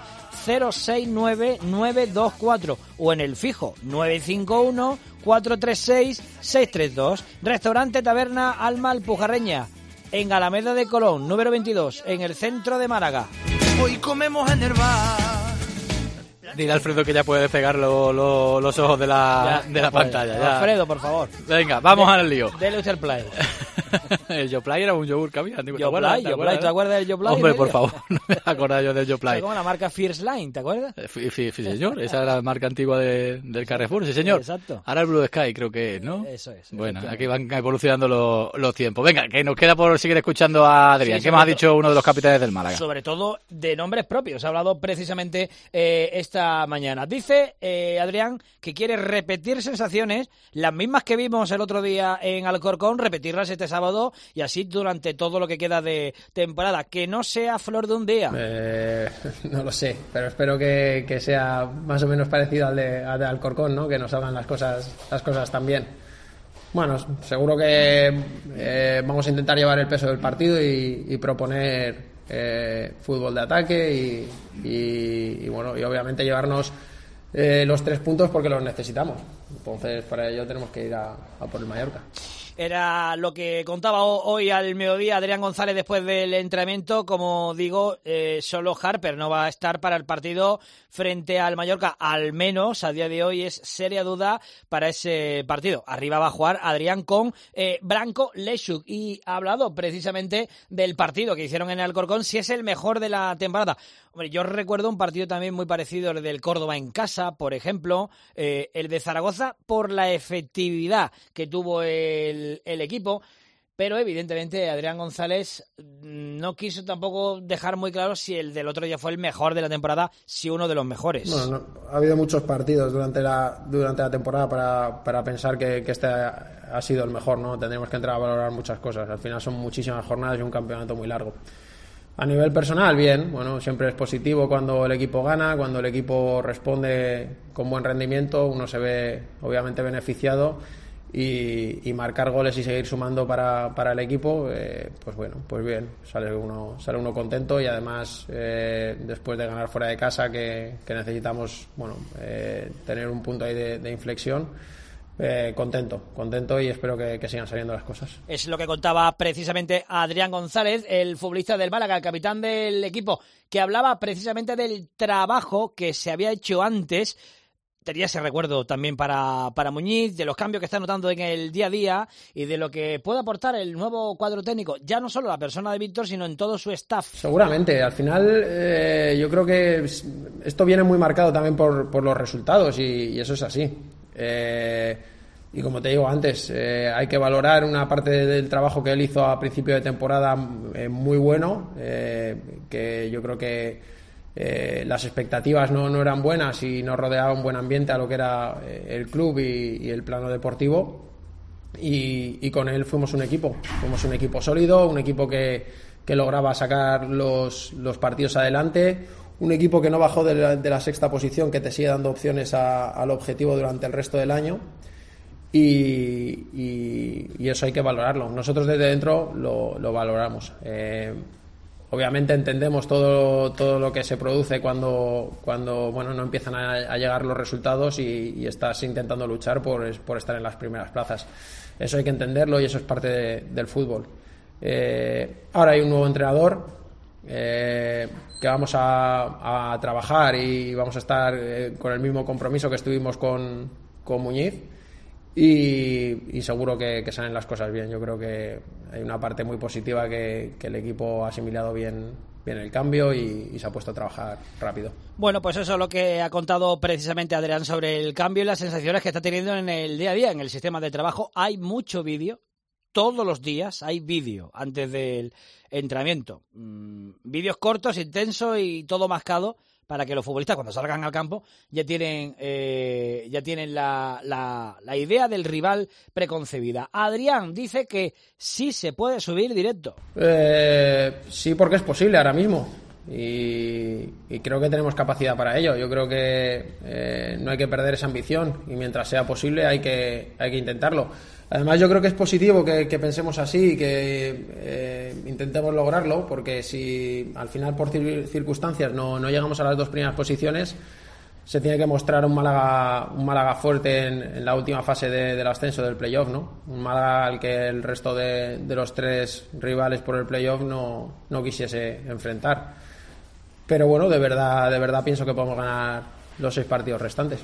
069 924 o en el fijo 951 436 632. Restaurante taberna Alma Alpujarreña, en Alameda de Colón número 22, en el centro de Málaga. Hoy comemos en el bar. Dile a Alfredo que ya puede despegar los ojos de la pantalla. Ya. Alfredo, por favor. Venga, vamos al lío. Dele usted el play. El Yoplay era un yogur que había. ¿Te acuerdas del Yoplay? Hombre, por favor, no me acuerdo yo del Yoplay. Como la marca Fierce Line, ¿te acuerdas? Sí, señor. Esa era la marca antigua del Carrefour, sí, señor. Exacto. Ahora el Blue Sky creo que es, ¿no? Eso es. Bueno, aquí van evolucionando los tiempos. Venga, que nos queda por seguir escuchando a Adrián. ¿Qué más ha dicho uno de los capitanes del Málaga? Sobre todo de nombres propios. Ha hablado precisamente esta mañana. Dice Adrián que quiere repetir sensaciones, las mismas que vimos el otro día en Alcorcón, repetirlas este sábado y así durante todo lo que queda de temporada. Que no sea flor de un día. No lo sé, pero espero que sea más o menos parecido al de Alcorcón, ¿no? Que nos hagan las cosas tan bien. Bueno, seguro que vamos a intentar llevar el peso del partido y proponer fútbol de ataque y bueno, y obviamente llevarnos los 3 puntos porque los necesitamos. Entonces, para ello tenemos que ir a por el Mallorca. Era lo que contaba hoy al mediodía Adrián González después del entrenamiento. Como digo, solo Harper no va a estar para el partido frente al Mallorca. Al menos a día de hoy es seria duda para ese partido. Arriba va a jugar Adrián con Branko Lešuk y ha hablado precisamente del partido que hicieron en el Alcorcón, si es el mejor de la temporada. Hombre, yo recuerdo un partido también muy parecido al del Córdoba en casa, por ejemplo, el de Zaragoza, por la efectividad que tuvo el equipo. pero evidentemente Adrián González no quiso tampoco dejar muy claro si el del otro día fue el mejor de la temporada, si uno de los mejores. Bueno, ha habido muchos partidos durante la temporada para pensar que este ha sido el mejor, ¿no? Tendremos que entrar a valorar muchas cosas. Al final son muchísimas jornadas y un campeonato muy largo. A nivel personal, bien. Bueno, siempre es positivo cuando el equipo gana, cuando el equipo responde con buen rendimiento, uno se ve obviamente beneficiado. Y marcar goles y seguir sumando para el equipo, pues bueno, pues bien, sale uno contento y además después de ganar fuera de casa que necesitamos tener un punto ahí de inflexión, contento y espero que sigan saliendo las cosas. Es lo que contaba precisamente Adrián González, el futbolista del Málaga, el capitán del equipo, que hablaba precisamente del trabajo que se había hecho antes. Tenía ese recuerdo también para Muñiz, de los cambios que está notando en el día a día y de lo que puede aportar el nuevo cuadro técnico, ya no solo la persona de Víctor, sino en todo su staff. Seguramente, al final yo creo que esto viene muy marcado también por los resultados y eso es así. Y como te digo antes, hay que valorar una parte del trabajo que él hizo a principio de temporada muy bueno, que yo creo que las expectativas no eran buenas y no rodeaba un buen ambiente a lo que era el club y el plano deportivo y con él fuimos un equipo sólido, un equipo que lograba sacar los partidos adelante, un equipo que no bajó de la sexta posición, que te sigue dando opciones al objetivo durante el resto del año y eso hay que valorarlo. Nosotros desde dentro lo valoramos. Obviamente entendemos todo lo que se produce cuando no empiezan a llegar los resultados y estás intentando luchar por estar en las primeras plazas. Eso hay que entenderlo y eso es parte del fútbol. Ahora hay un nuevo entrenador que vamos a trabajar y vamos a estar con el mismo compromiso que estuvimos con Muñiz. Y seguro que salen las cosas bien. Yo creo que hay una parte muy positiva que el equipo ha asimilado bien el cambio y se ha puesto a trabajar rápido. Bueno, pues eso es lo que ha contado precisamente Adrián sobre el cambio y las sensaciones que está teniendo en el día a día, en el sistema de trabajo. Hay mucho vídeo, todos los días hay vídeo antes del entrenamiento. Vídeos cortos, intensos y todo mascado, para que los futbolistas cuando salgan al campo ya tienen la idea del rival preconcebida. Adrián dice que sí se puede subir directo. Sí, porque es posible ahora mismo y creo que tenemos capacidad para ello. Yo creo que no hay que perder esa ambición y mientras sea posible hay que intentarlo. Además yo creo que es positivo que pensemos así y que intentemos lograrlo, porque si al final por circunstancias no llegamos a las dos primeras posiciones, se tiene que mostrar un Málaga fuerte en la última fase del ascenso del playoff, ¿no? Un Málaga al que el resto de los tres rivales por el playoff no quisiese enfrentar. Pero bueno, de verdad pienso que podemos ganar los 6 partidos restantes.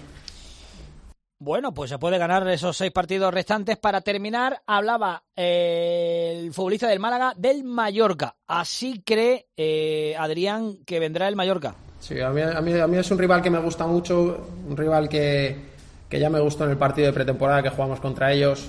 Bueno, pues se puede ganar esos 6 partidos restantes. Para terminar, hablaba el futbolista del Málaga del Mallorca. Así cree Adrián que vendrá el Mallorca. Sí, a mí es un rival que me gusta mucho, un rival que ya me gustó en el partido de pretemporada que jugamos contra ellos.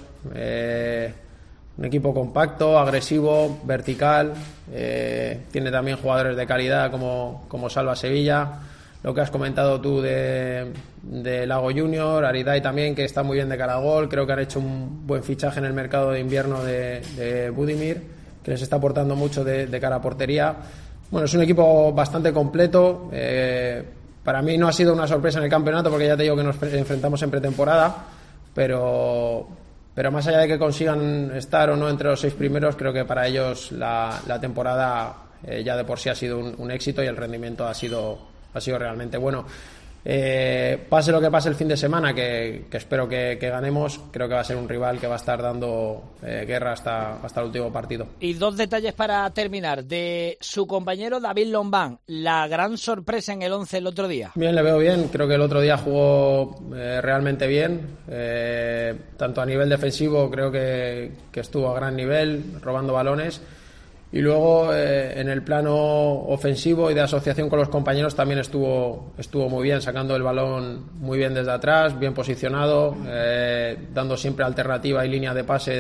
Un equipo compacto, agresivo, vertical. Tiene también jugadores de calidad como Salva Sevilla. Lo que has comentado tú de Lago Junior, Aridai también, que está muy bien de cara a gol. Creo que han hecho un buen fichaje en el mercado de invierno de Budimir, que les está aportando mucho de cara a portería. Bueno, es un equipo bastante completo. Para mí no ha sido una sorpresa en el campeonato, porque ya te digo que nos enfrentamos en pretemporada, pero más allá de que consigan estar o no entre los 6 primeros, creo que para ellos la temporada ya de por sí ha sido un éxito y el rendimiento ha sido realmente bueno. Pase lo que pase el fin de semana, que espero que ganemos, creo que va a ser un rival que va a estar dando guerra hasta el último partido. Y 2 detalles para terminar, de su compañero David Lombán, la gran sorpresa en el 11 el otro día. Bien, le veo bien, creo que el otro día jugó realmente bien, tanto a nivel defensivo creo que estuvo a gran nivel, robando balones. Y luego en el plano ofensivo y de asociación con los compañeros también estuvo muy bien, sacando el balón muy bien desde atrás, bien posicionado, dando siempre alternativa y línea de pase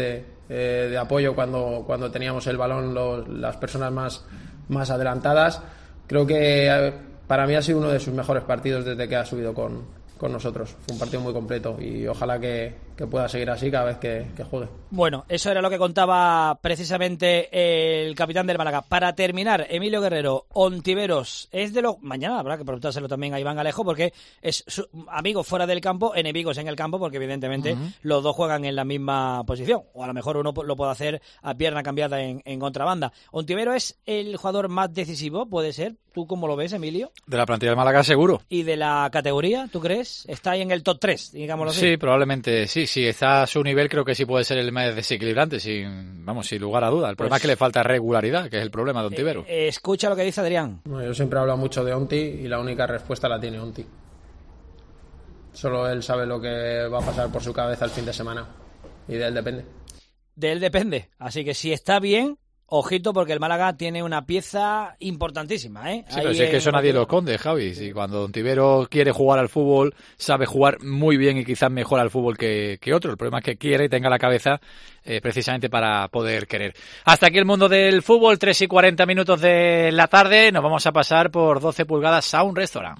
de apoyo cuando teníamos el balón las personas más adelantadas. Creo que para mí ha sido uno de sus mejores partidos desde que ha subido con nosotros. Fue un partido muy completo y ojalá que pueda seguir así cada vez que juegue. Bueno, eso era lo que contaba precisamente el capitán del Málaga. Para terminar, Emilio Guerrero, Ontiveros es de los... Mañana habrá que preguntárselo también a Iván Alejo, porque es su amigo fuera del campo, enemigos en el campo, porque evidentemente los dos juegan en la misma posición, o a lo mejor uno lo puede hacer a pierna cambiada en contrabanda. ¿Ontiveros es el jugador más decisivo? ¿Puede ser? ¿Tú cómo lo ves, Emilio? De la plantilla del Málaga, seguro. ¿Y de la categoría, tú crees? ¿Está ahí en el top 3, digámoslo así? Sí, probablemente sí. Si está a su nivel, creo que sí puede ser el más desequilibrante, sin lugar a duda. El problema es que le falta regularidad, que es el problema de Ontiveros. Escucha lo que dice Adrián. No, yo siempre he hablado mucho de Onti y la única respuesta la tiene Onti. Solo él sabe lo que va a pasar por su cabeza el fin de semana. Y de él depende. De él depende. Así que si está bien... Ojito, porque el Málaga tiene una pieza importantísima, ¿eh? Sí, pero si es que eso nadie lo esconde, Javi. Si cuando Ontiveros quiere jugar al fútbol, sabe jugar muy bien y quizás mejor al fútbol que otro. El problema es que quiere y tenga la cabeza precisamente para poder querer. Hasta aquí el mundo del fútbol, 3:40 de la tarde. Nos vamos a pasar por 12 pulgadas Sound Restaurant.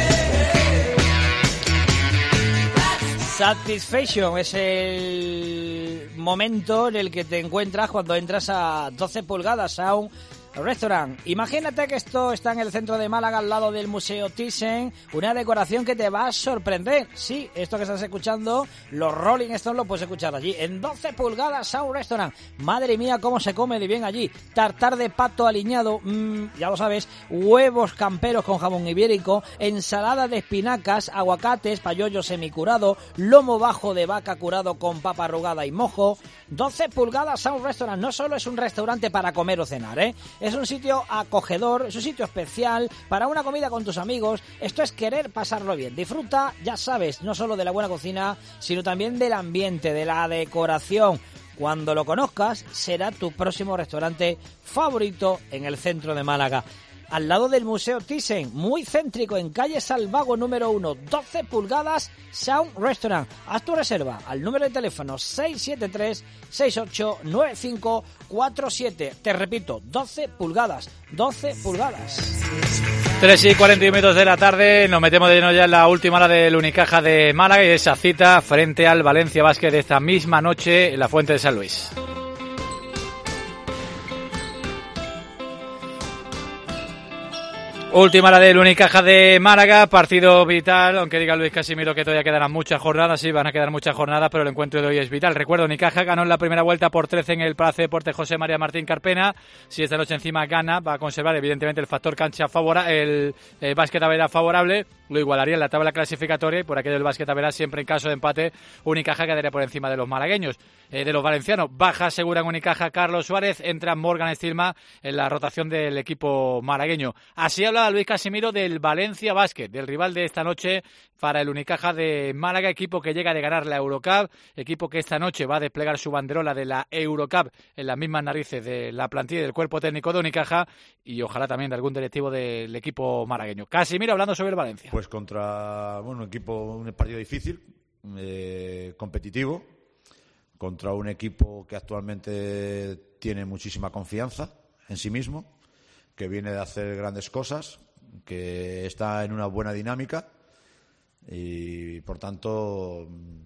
Satisfaction es el momento en el que te encuentras cuando entras a 12 pulgadas a un restaurant. Imagínate que esto está en el centro de Málaga, al lado del Museo Thyssen, una decoración que te va a sorprender. Sí, esto que estás escuchando, los Rolling Stones lo puedes escuchar allí, en 12 pulgadas a un restaurant. Madre mía, cómo se come de bien allí. Tartar de pato aliñado, ya lo sabes, huevos camperos con jamón ibérico, ensalada de espinacas, aguacates, payollo semicurado, lomo bajo de vaca curado con papa arrugada y mojo. 12 pulgadas a un restaurant. No solo es un restaurante para comer o cenar, es un sitio acogedor, es un sitio especial para una comida con tus amigos. Esto es querer pasarlo bien. Disfruta, ya sabes, no solo de la buena cocina, sino también del ambiente, de la decoración. Cuando lo conozcas, será tu próximo restaurante favorito en el centro de Málaga. Al lado del Museo Thyssen, muy céntrico, en calle Salvago número 1, 12 pulgadas, Sound Restaurant. Haz tu reserva al número de teléfono 673-689547. Te repito, 12 pulgadas, 12 pulgadas. 3:41 de la tarde, nos metemos de lleno ya en la última hora del Unicaja de Málaga y esa cita frente al Valencia Basket de esta misma noche en la Fuente de San Luis. Última hora del Unicaja de Málaga, partido vital, aunque diga Luis Casimiro que todavía quedarán muchas jornadas, sí, van a quedar muchas jornadas, pero el encuentro de hoy es vital. Recuerdo, Unicaja ganó en la primera vuelta por 13 en el Palacio de Deportes José María Martín Carpena. Si esta noche encima gana, va a conservar evidentemente el factor cancha el básquet Avera favorable, lo igualaría en la tabla clasificatoria y por aquello del básquet Avera siempre en caso de empate, Unicaja quedaría por encima de los malagueños, de los valencianos. Baja aseguran Unicaja Carlos Suárez, entra Morgan Stilma en la rotación del equipo malagueño. Así habla Luis Casimiro del Valencia Basket, del rival de esta noche para el Unicaja de Málaga, equipo que llega de ganar la Eurocup, equipo que esta noche va a desplegar su banderola de la Eurocup en las mismas narices de la plantilla y del cuerpo técnico de Unicaja y ojalá también de algún directivo del equipo malagueño. Casimiro hablando sobre el Valencia. Pues contra un partido difícil, competitivo, contra un equipo que actualmente tiene muchísima confianza en sí mismo, que viene de hacer grandes cosas, que está en una buena dinámica y, por tanto,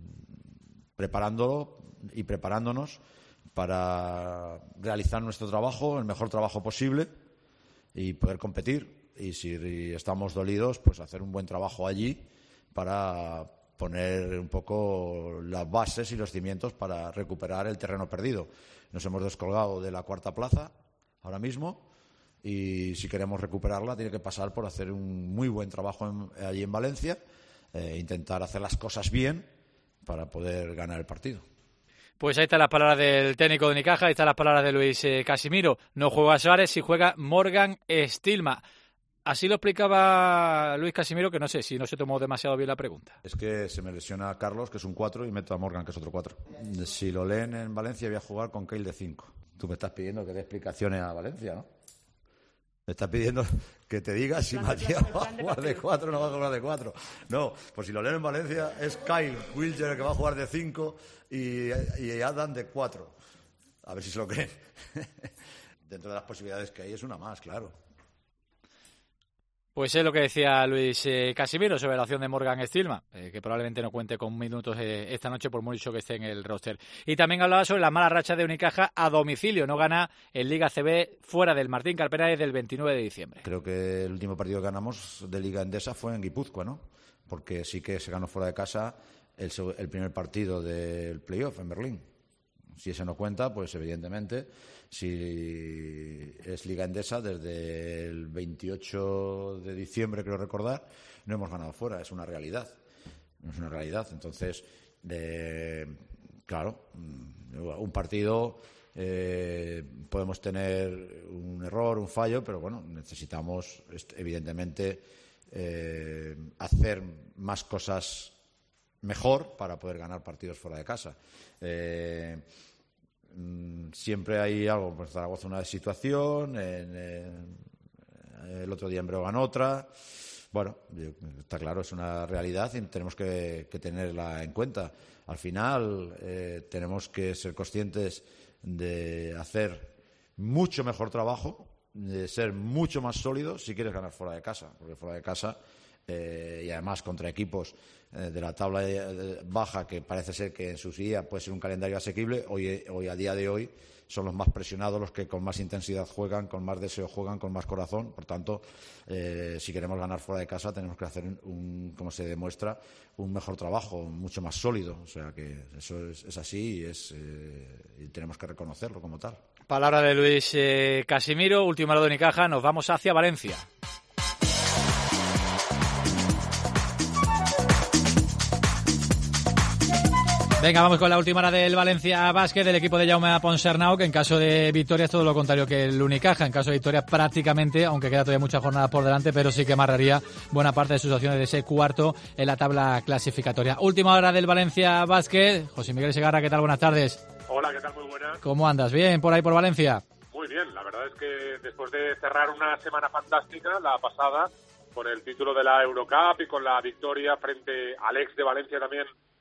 preparándonos para realizar nuestro trabajo, el mejor trabajo posible y poder competir. Y si estamos dolidos, pues hacer un buen trabajo allí para poner un poco las bases y los cimientos para recuperar el terreno perdido. Nos hemos descolgado de la cuarta plaza ahora mismo y si queremos recuperarla tiene que pasar por hacer un muy buen trabajo allí en Valencia, intentar hacer las cosas bien para poder ganar el partido. Pues ahí están las palabras del técnico de Unicaja, ahí están las palabras de Luis Casimiro. No juega Suárez, si juega Morgan Stilma. Así lo explicaba Luis Casimiro, que no sé si no se tomó demasiado bien la pregunta. Es que se me lesiona a Carlos, que es un 4, y meto a Morgan, que es otro 4. Si lo leen en Valencia, voy a jugar con Keil de 5. Tú me estás pidiendo que dé explicaciones a Valencia, ¿no? Me estás pidiendo que te diga si Matías va a jugar de 4 o no va a jugar de 4. No, pues si lo leen en Valencia, es Kyle Wilger el que va a jugar de 5 y Adam de 4. A ver si se lo creen. Dentro de las posibilidades que hay es una más, claro. Pues es lo que decía Luis Casimiro sobre la opción de Morgan Stillman, que probablemente no cuente con minutos esta noche por mucho que esté en el roster. Y también hablaba sobre la mala racha de Unicaja a domicilio. No gana en Liga CB fuera del Martín Carpena desde el 29 de diciembre. Creo que el último partido que ganamos de Liga Endesa fue en Guipúzcoa, ¿no? Porque sí que se ganó fuera de casa el primer partido del playoff en Berlín. Si ese no cuenta, pues evidentemente, si es Liga Endesa, desde el 28 de diciembre, creo recordar, no hemos ganado fuera, es una realidad. Es una realidad. Entonces, claro, un partido podemos tener un error, un fallo, pero bueno, necesitamos, evidentemente, hacer más cosas mejor para poder ganar partidos fuera de casa. Siempre hay algo, pues Zaragoza una situación, el otro día en Breogán otra. Bueno, está claro, es una realidad y tenemos que tenerla en cuenta. Al final tenemos que ser conscientes de hacer mucho mejor trabajo, de ser mucho más sólidos si quieres ganar fuera de casa, porque fuera de casa y además contra equipos de la tabla baja, que parece ser que en sus días puede ser un calendario asequible, hoy a día de hoy son los más presionados, los que con más intensidad juegan, con más deseo juegan, con más corazón. Por tanto, si queremos ganar fuera de casa tenemos que hacer como se demuestra, un mejor trabajo, mucho más sólido. O sea que eso es así y tenemos que reconocerlo como tal. Palabra de Luis Casimiro. Última hora de Unicaja, nos vamos hacia Valencia. Venga, vamos con la última hora del Valencia Basket, del equipo de Jaume Ponsarnau, que en caso de victoria es todo lo contrario que el Unicaja. En caso de victoria prácticamente, aunque queda todavía muchas jornadas por delante, pero sí que amarraría buena parte de sus opciones de ese cuarto en la tabla clasificatoria. Última hora del Valencia Basket. José Miguel Segarra, ¿qué tal? Buenas tardes. Hola, ¿qué tal? Muy buenas. ¿Cómo andas? ¿Bien por ahí por Valencia? Muy bien, la verdad es que después de cerrar una semana fantástica, la pasada, con el título de la Eurocup y con la victoria frente al ex de Valencia también,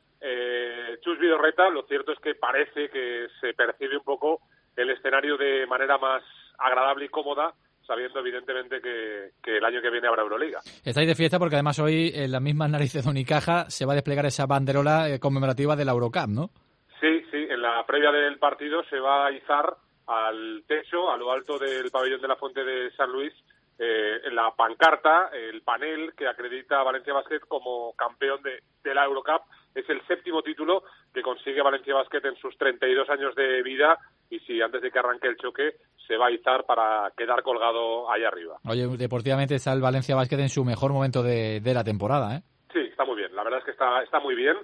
Chus Vidorreta, lo cierto es que parece que se percibe un poco el escenario de manera más agradable y cómoda, sabiendo evidentemente que el año que viene habrá Euroliga. Estáis de fiesta porque además hoy en las mismas narices de Unicaja se va a desplegar esa banderola conmemorativa de la Eurocup, ¿no? Sí, en la previa del partido se va a izar al techo, a lo alto del pabellón de la Fuente de San Luis, la pancarta, el panel que acredita a Valencia Basket como campeón de la Eurocup. Es el 7º título que consigue Valencia Basket en sus 32 años de vida, y si antes de que arranque el choque se va a izar para quedar colgado ahí arriba. Oye, deportivamente está el Valencia Basket en su mejor momento de la temporada, ¿eh? Sí, está muy bien, la verdad es que está muy bien.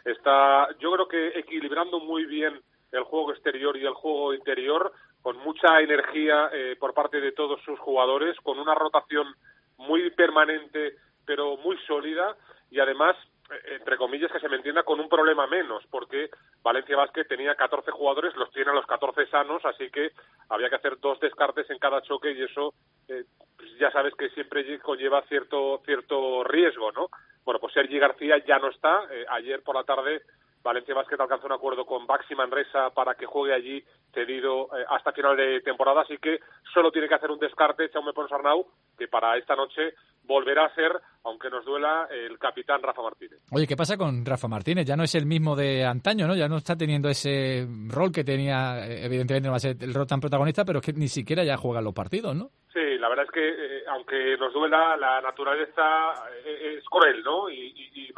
Yo creo que equilibrando muy bien el juego exterior y el juego interior, con mucha energía por parte de todos sus jugadores, con una rotación muy permanente pero muy sólida, y además, entre comillas, que se me entienda, con un problema menos, porque Valencia Basket tenía 14 jugadores, los tiene a los 14 sanos, así que había que hacer 2 descartes en cada choque, y eso pues ya sabes que siempre conlleva cierto riesgo, ¿no? Bueno, pues Sergi García ya no está. Ayer por la tarde Valencia Basket alcanzó un acuerdo con Baxi Manresa para que juegue allí cedido hasta final de temporada, así que solo tiene que hacer un descarte Jaume Ponsarnau, que para esta noche volverá a ser, aunque nos duela, el capitán Rafa Martínez. Oye, ¿qué pasa con Rafa Martínez? Ya no es el mismo de antaño, ¿no? Ya no está teniendo ese rol que tenía, evidentemente no va a ser el rol tan protagonista, pero es que ni siquiera ya juega los partidos, ¿no? Sí, la verdad es que, aunque nos duela, la naturaleza es cruel, ¿no? Y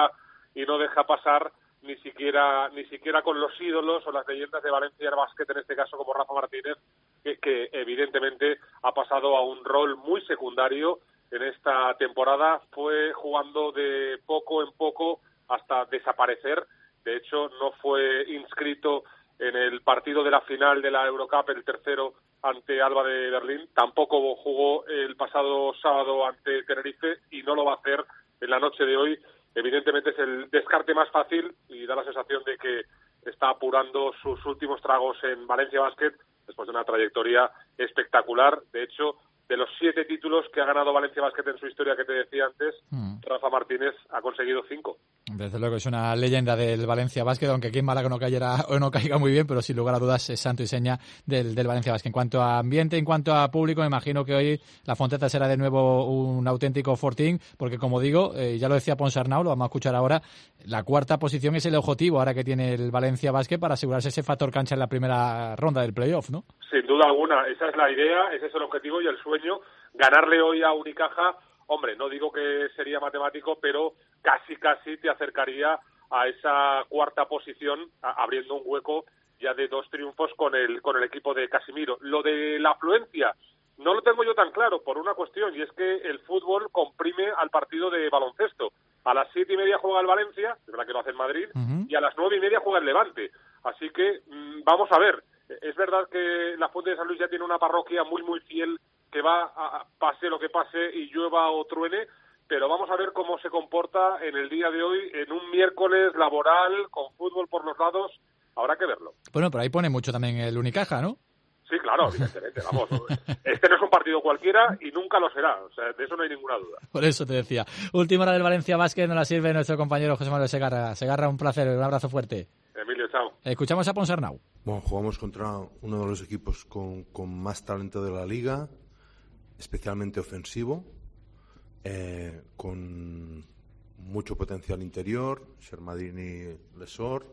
no deja pasar ni siquiera con los ídolos o las leyendas de Valencia Basket, en este caso como Rafa Martínez, que evidentemente ha pasado a un rol muy secundario en esta temporada. Fue jugando de poco en poco hasta desaparecer. De hecho, no fue inscrito en el partido de la final de la Eurocup, el tercero ante Alba de Berlín. Tampoco jugó el pasado sábado ante Tenerife y no lo va a hacer en la noche de hoy. Evidentemente es el descarte más fácil y da la sensación de que está apurando sus últimos tragos en Valencia Basket después de una trayectoria espectacular. De hecho, de los 7 títulos que ha ganado Valencia Basket en su historia, que te decía antes, Rafa Martínez ha conseguido 5. Desde luego es una leyenda del Valencia Basket, aunque aquí en Málaga no caiga muy bien, pero sin lugar a dudas es santo y seña del Valencia Basket. En cuanto a ambiente, en cuanto a público, me imagino que hoy la Fonteta será de nuevo un auténtico fortín, porque como digo, ya lo decía Ponsarnau, lo vamos a escuchar ahora, la cuarta posición es el objetivo ahora que tiene el Valencia Basket para asegurarse ese factor cancha en la primera ronda del playoff, ¿no? Sin duda alguna, esa es la idea, ese es el objetivo y el sueño. Ganarle hoy a Unicaja, hombre, no digo que sería matemático, pero casi te acercaría a esa cuarta posición, abriendo un hueco ya de 2 triunfos con el equipo de Casimiro. Lo de la afluencia no lo tengo yo tan claro por una cuestión, y es que el fútbol comprime al partido de baloncesto. A las 7:30 juega el Valencia, es verdad que lo hace en Madrid, y a las 9:30 juega el Levante. Así que vamos a ver. Es verdad que la Fuente de San Luis ya tiene una parroquia muy fiel que va a pase lo que pase y llueva o truene, pero vamos a ver cómo se comporta en el día de hoy, en un miércoles laboral, con fútbol por los lados. Habrá que verlo. Bueno, pero ahí pone mucho también el Unicaja, ¿no? Sí, claro, evidentemente, vamos. Este no es un partido cualquiera y nunca lo será, o sea, de eso no hay ninguna duda. Por eso te decía. Última hora del Valencia Basket, nos la sirve nuestro compañero José Manuel Segarra. Segarra, un placer, un abrazo fuerte. Emilio, chao. Escuchamos a Ponsarnau. Bueno, jugamos contra uno de los equipos con más talento de la liga, especialmente ofensivo, con mucho potencial interior, Shermadini, Lesor,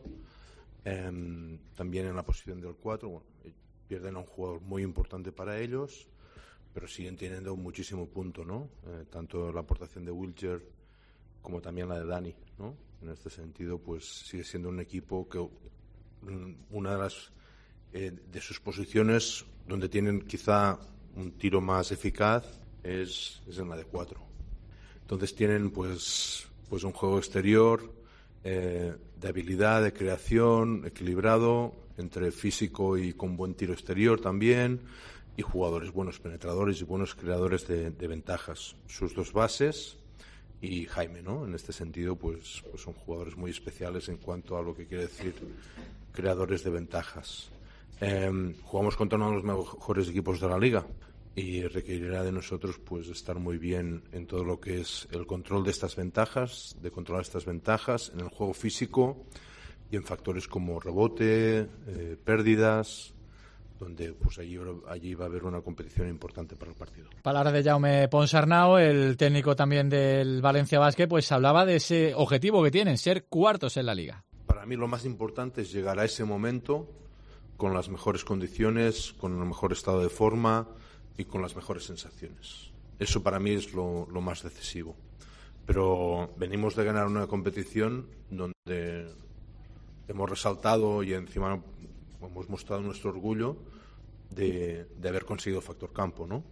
también en la posición del 4, bueno, pierden a un jugador muy importante para ellos, pero siguen teniendo muchísimo punto, ¿no? Tanto la aportación de Wilcher como también la de Dani, ¿no? En este sentido, pues sigue siendo un equipo que una de las de sus posiciones donde tienen quizá un tiro más eficaz es en la de 4. Entonces tienen pues un juego exterior de habilidad, de creación, equilibrado, entre físico y con buen tiro exterior también, y jugadores buenos penetradores y buenos creadores de ventajas. Sus dos bases y Jaime, ¿no? En este sentido, pues son jugadores muy especiales en cuanto a lo que quiere decir creadores de ventajas. Jugamos contra uno de los mejores equipos de la liga y requerirá de nosotros pues estar muy bien en todo lo que es el control de estas ventajas, de controlar estas ventajas en el juego físico y en factores como rebote, pérdidas, donde pues allí va a haber una competición importante para el partido. Palabras de Jaume Ponsarnau, el técnico también del Valencia Basket, pues hablaba de ese objetivo que tienen, ser cuartos en la liga. Para mí lo más importante es llegar a ese momento con las mejores condiciones, con el mejor estado de forma y con las mejores sensaciones. Eso para mí es lo más decisivo. Pero venimos de ganar una competición donde hemos resaltado y encima hemos mostrado nuestro orgullo de haber conseguido factor campo, ¿no?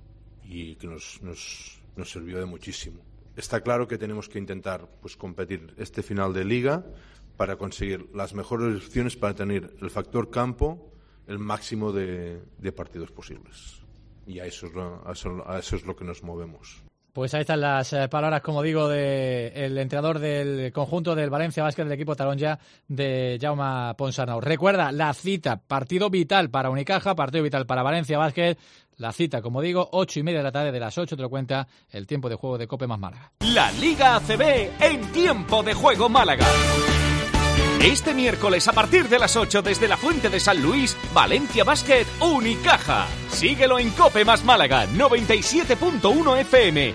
Y que nos sirvió de muchísimo. Está claro que tenemos que intentar pues competir este final de liga para conseguir las mejores opciones para tener el factor campo el máximo de partidos posibles. Y a eso es lo que nos movemos. Pues ahí están las palabras, como digo, del entrenador del conjunto del Valencia Basket del equipo Taronja, de Jaume Ponsarnau. Recuerda, la cita, partido vital para Unicaja, partido vital para Valencia Basket. La cita, como digo, 8:30 de la tarde, de las 8, te lo cuenta el tiempo de juego de Cope más Málaga. La Liga ACB en tiempo de juego Málaga. Este miércoles a partir de las 8 desde la Fuente de San Luis, Valencia Basket Unicaja. Síguelo en Cope más Málaga, 97.1 FM,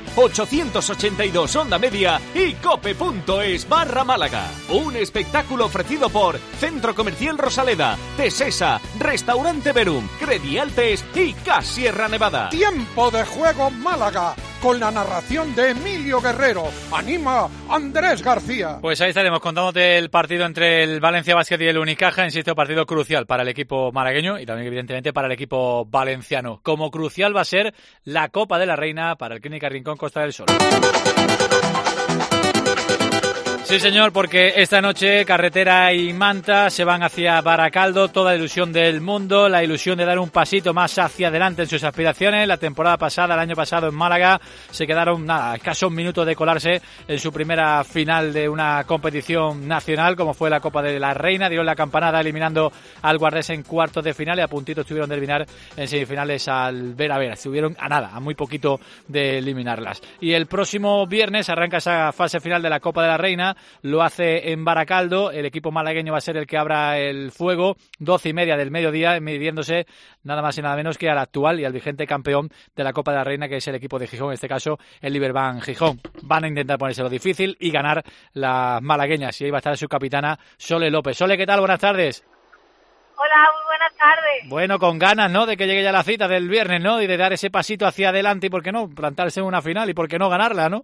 882 onda media y cope.es/Málaga. Un espectáculo ofrecido por Centro Comercial Rosaleda, Tesesa, Restaurante Verum, Credialtes y Cas Sierra Nevada. Tiempo de juego Málaga, con la narración de Emilio Guerrero. Anima Andrés García. Pues ahí estaremos contándote el partido entre el Valencia Basket y el Unicaja. Insisto, partido crucial para el equipo malagueño y también evidentemente para el equipo valenciano. Como crucial va a ser la Copa de la Reina para el Clínica Rincón Costa del Sol. Sí, señor, porque esta noche Carretera y Manta se van hacia Baracaldo, toda la ilusión del mundo, la ilusión de dar un pasito más hacia adelante en sus aspiraciones. La temporada pasada, el año pasado en Málaga, se quedaron a escasos minutos de colarse en su primera final de una competición nacional, como fue la Copa de la Reina. Dieron la campanada eliminando al Guardés en cuartos de final y a puntito estuvieron de eliminar en semifinales al Vera. Estuvieron a nada, a muy poquito de eliminarlas. Y el próximo viernes arranca esa fase final de la Copa de la Reina. Lo hace en Baracaldo, el equipo malagueño va a ser el que abra el fuego, 12:30 del mediodía, midiéndose nada más y nada menos que al actual y al vigente campeón de la Copa de la Reina, que es el equipo de Gijón, en este caso el Liberbank Gijón. Van a intentar ponérselo difícil y ganar las malagueñas, y ahí va a estar su capitana Sole López. Sole, ¿qué tal? Buenas tardes. Hola, muy buenas tardes. Bueno, con ganas, ¿no?, de que llegue ya la cita del viernes, ¿no?, y de dar ese pasito hacia adelante y, ¿por qué no?, plantarse en una final y, ¿por qué no ganarla, no?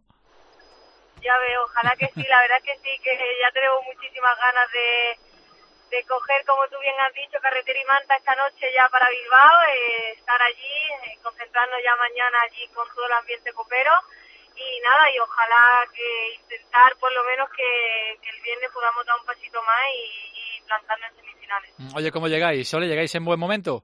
Ya veo, ojalá que sí, la verdad que sí, que ya tenemos muchísimas ganas de coger, como tú bien has dicho, Carretera y Manta esta noche ya para Bilbao, estar allí, concentrarnos ya mañana allí con todo el ambiente copero y nada, y ojalá que intentar por lo menos que el viernes podamos dar un pasito más y plantarnos en semifinales. Oye, ¿cómo llegáis? Sole, ¿llegáis en buen momento?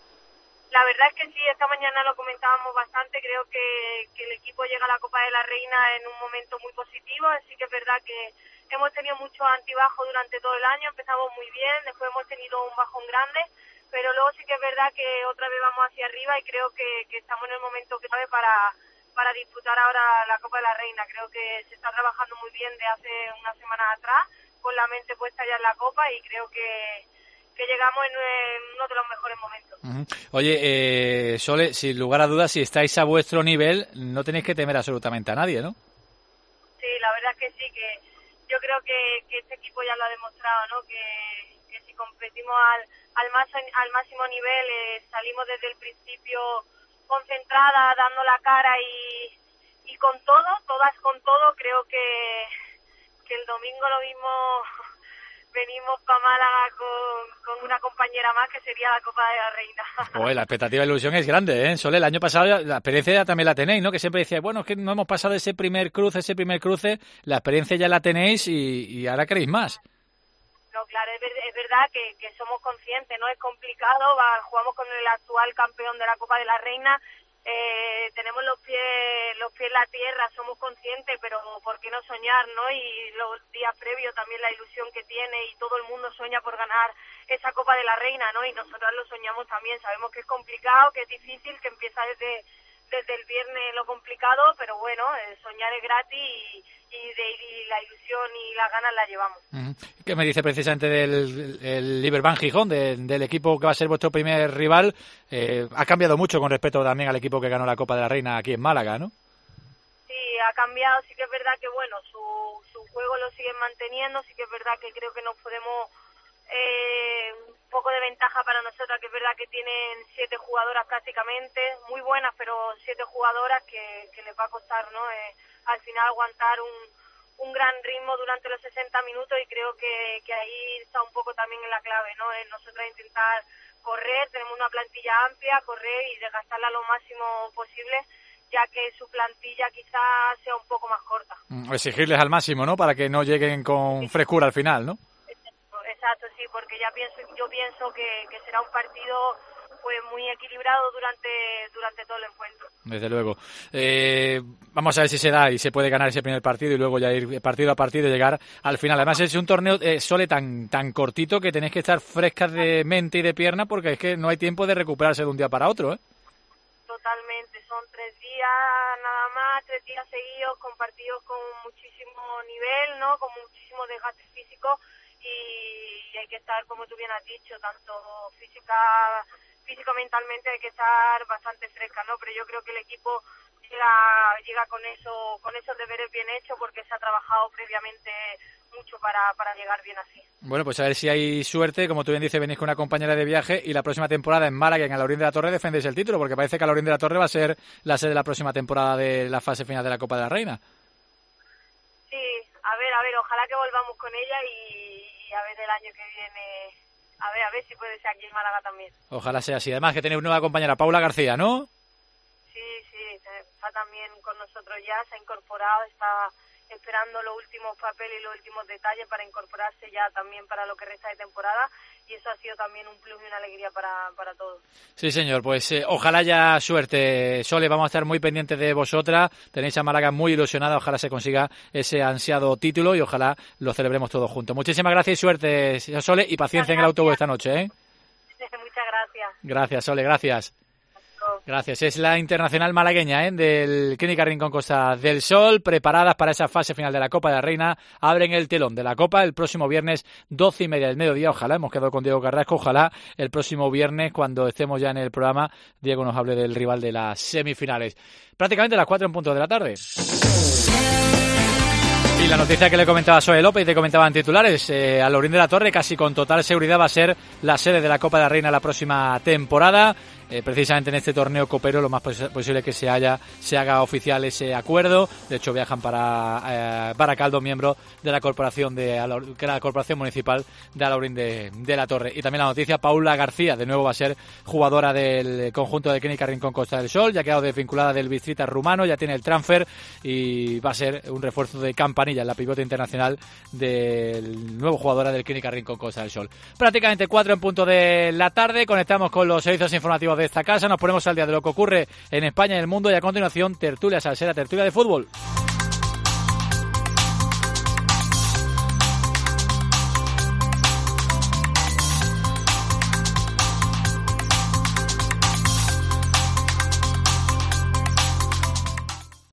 La verdad es que sí, esta mañana lo comentábamos bastante, creo que el equipo llega a la Copa de la Reina en un momento muy positivo, así que es verdad que hemos tenido muchos altibajos durante todo el año, empezamos muy bien, después hemos tenido un bajón grande, pero luego sí que es verdad que otra vez vamos hacia arriba y creo que estamos en el momento clave para disputar ahora la Copa de la Reina. Creo que se está trabajando muy bien de hace unas semanas atrás, con la mente puesta ya en la Copa, y creo que llegamos en uno de los mejores momentos. Oye, Sole, sin lugar a dudas, si estáis a vuestro nivel, no tenéis que temer absolutamente a nadie, ¿no? Sí, la verdad es que sí, que yo creo que este equipo ya lo ha demostrado, ¿no? Que si competimos al máximo nivel, salimos desde el principio concentradas, dando la cara y con todo, todas con todo. Creo que el domingo lo mismo venimos para Málaga con una compañera más, que sería la Copa de la Reina. Pues la expectativa y la ilusión es grande, ¿eh? Sole, el año pasado la experiencia ya también la tenéis, ¿no? Que siempre decíais, bueno, es que no hemos pasado ese primer cruce, la experiencia ya la tenéis y ahora queréis más. No, claro, es verdad que somos conscientes, ¿no? Es complicado, jugamos con el actual campeón de la Copa de la Reina, tenemos los pies en la tierra, somos conscientes, pero ¿por qué no soñar, no? Y los días previos también la ilusión que tiene, y todo el mundo sueña por ganar esa Copa de la Reina, ¿no? Y nosotros lo soñamos también, sabemos que es complicado, que es difícil, que empieza desde el viernes lo complicado, pero bueno, soñar es gratis y la ilusión y las ganas la llevamos. ¿Qué me dice precisamente del Liberbank Gijón, del equipo que va a ser vuestro primer rival? Ha cambiado mucho con respecto también al equipo que ganó la Copa de la Reina aquí en Málaga, ¿no? Sí, ha cambiado, sí que es verdad que bueno, su juego lo siguen manteniendo, sí que es verdad que creo que nos podemos un poco de ventaja para nosotras, que es verdad que tienen 7 jugadoras prácticamente, muy buenas, pero 7 jugadoras que les va a costar, ¿no? Al final aguantar un gran ritmo durante los 60 minutos, y creo que ahí está un poco también en la clave, ¿no? Nosotras intentar correr, tenemos una plantilla amplia, correr y desgastarla lo máximo posible, ya que su plantilla quizás sea un poco más corta. Exigirles al máximo, ¿no? Para que no lleguen con frescura al final, ¿no? Exacto, sí, porque yo pienso que será un partido pues muy equilibrado durante todo el encuentro. Desde luego. Vamos a ver si se da y se puede ganar ese primer partido y luego ya ir partido a partido y llegar al final. Además es un torneo, Sole, tan cortito que tenéis que estar frescas de mente y de pierna, porque es que no hay tiempo de recuperarse de un día para otro, ¿eh? Totalmente, son 3 días nada más, 3 días seguidos con partidos con muchísimo nivel, ¿no? Con muchísimo desgaste físico, y hay que estar, como tú bien has dicho, tanto físico-mentalmente hay que estar bastante fresca, ¿no? Pero yo creo que el equipo llega con esos deberes bien hechos, porque se ha trabajado previamente mucho para llegar bien así. Bueno, pues a ver si hay suerte. Como tú bien dices, venís con una compañera de viaje y la próxima temporada en Málaga, en Alaurín de la Torre, defendéis el título, porque parece que Alaurín de la Torre va a ser la sede de la próxima temporada de la fase final de la Copa de la Reina. Sí, a ver, ojalá que volvamos con ella y a ver el año que viene, a ver si puede ser aquí en Málaga también. Ojalá sea así. Además que tenéis nueva compañera, Paula García, ¿no? Sí, está también con nosotros ya, se ha incorporado, está esperando los últimos papeles y los últimos detalles para incorporarse ya también para lo que resta de temporada, y eso ha sido también un plus y una alegría para todos. Sí, señor, pues ojalá haya suerte. Sole, vamos a estar muy pendientes de vosotras. Tenéis a Málaga muy ilusionada, ojalá se consiga ese ansiado título y ojalá lo celebremos todos juntos. Muchísimas gracias y suerte, Sole, y paciencia en el autobús esta noche, ¿eh? Muchas gracias. Gracias, Sole, gracias. Gracias. Es la internacional malagueña del Clínica Rincón Costa del Sol, preparadas para esa fase final de la Copa de la Reina. Abren el telón de la Copa el próximo viernes 12:30 del mediodía. Ojalá, hemos quedado con Diego Carrasco, ojalá el próximo viernes, cuando estemos ya en el programa, Diego nos hable del rival de las semifinales. Prácticamente las 4 en punto de la tarde. Y la noticia que le comentaba a Zoe López y te comentaba en titulares, Alhaurín de la Torre casi con total seguridad va a ser la sede de la Copa de la Reina la próxima temporada. Precisamente en este torneo copero lo más posible que se haga oficial ese acuerdo. De hecho viajan para Baracaldo, miembro de la corporación municipal de Alhaurín de la Torre. Y también la noticia, Paula García de nuevo va a ser jugadora del conjunto de Clínica Rincón Costa del Sol, ya ha quedado desvinculada del Bistrita rumano, ya tiene el transfer y va a ser un refuerzo de Campanilla en la pivote internacional del nuevo jugadora del Clínica Rincón Costa del Sol. Prácticamente 4 en punto de la tarde, conectamos con los servicios informativos de esta casa, nos ponemos al día de lo que ocurre en España y el mundo y a continuación tertulia salsera, tertulia de fútbol.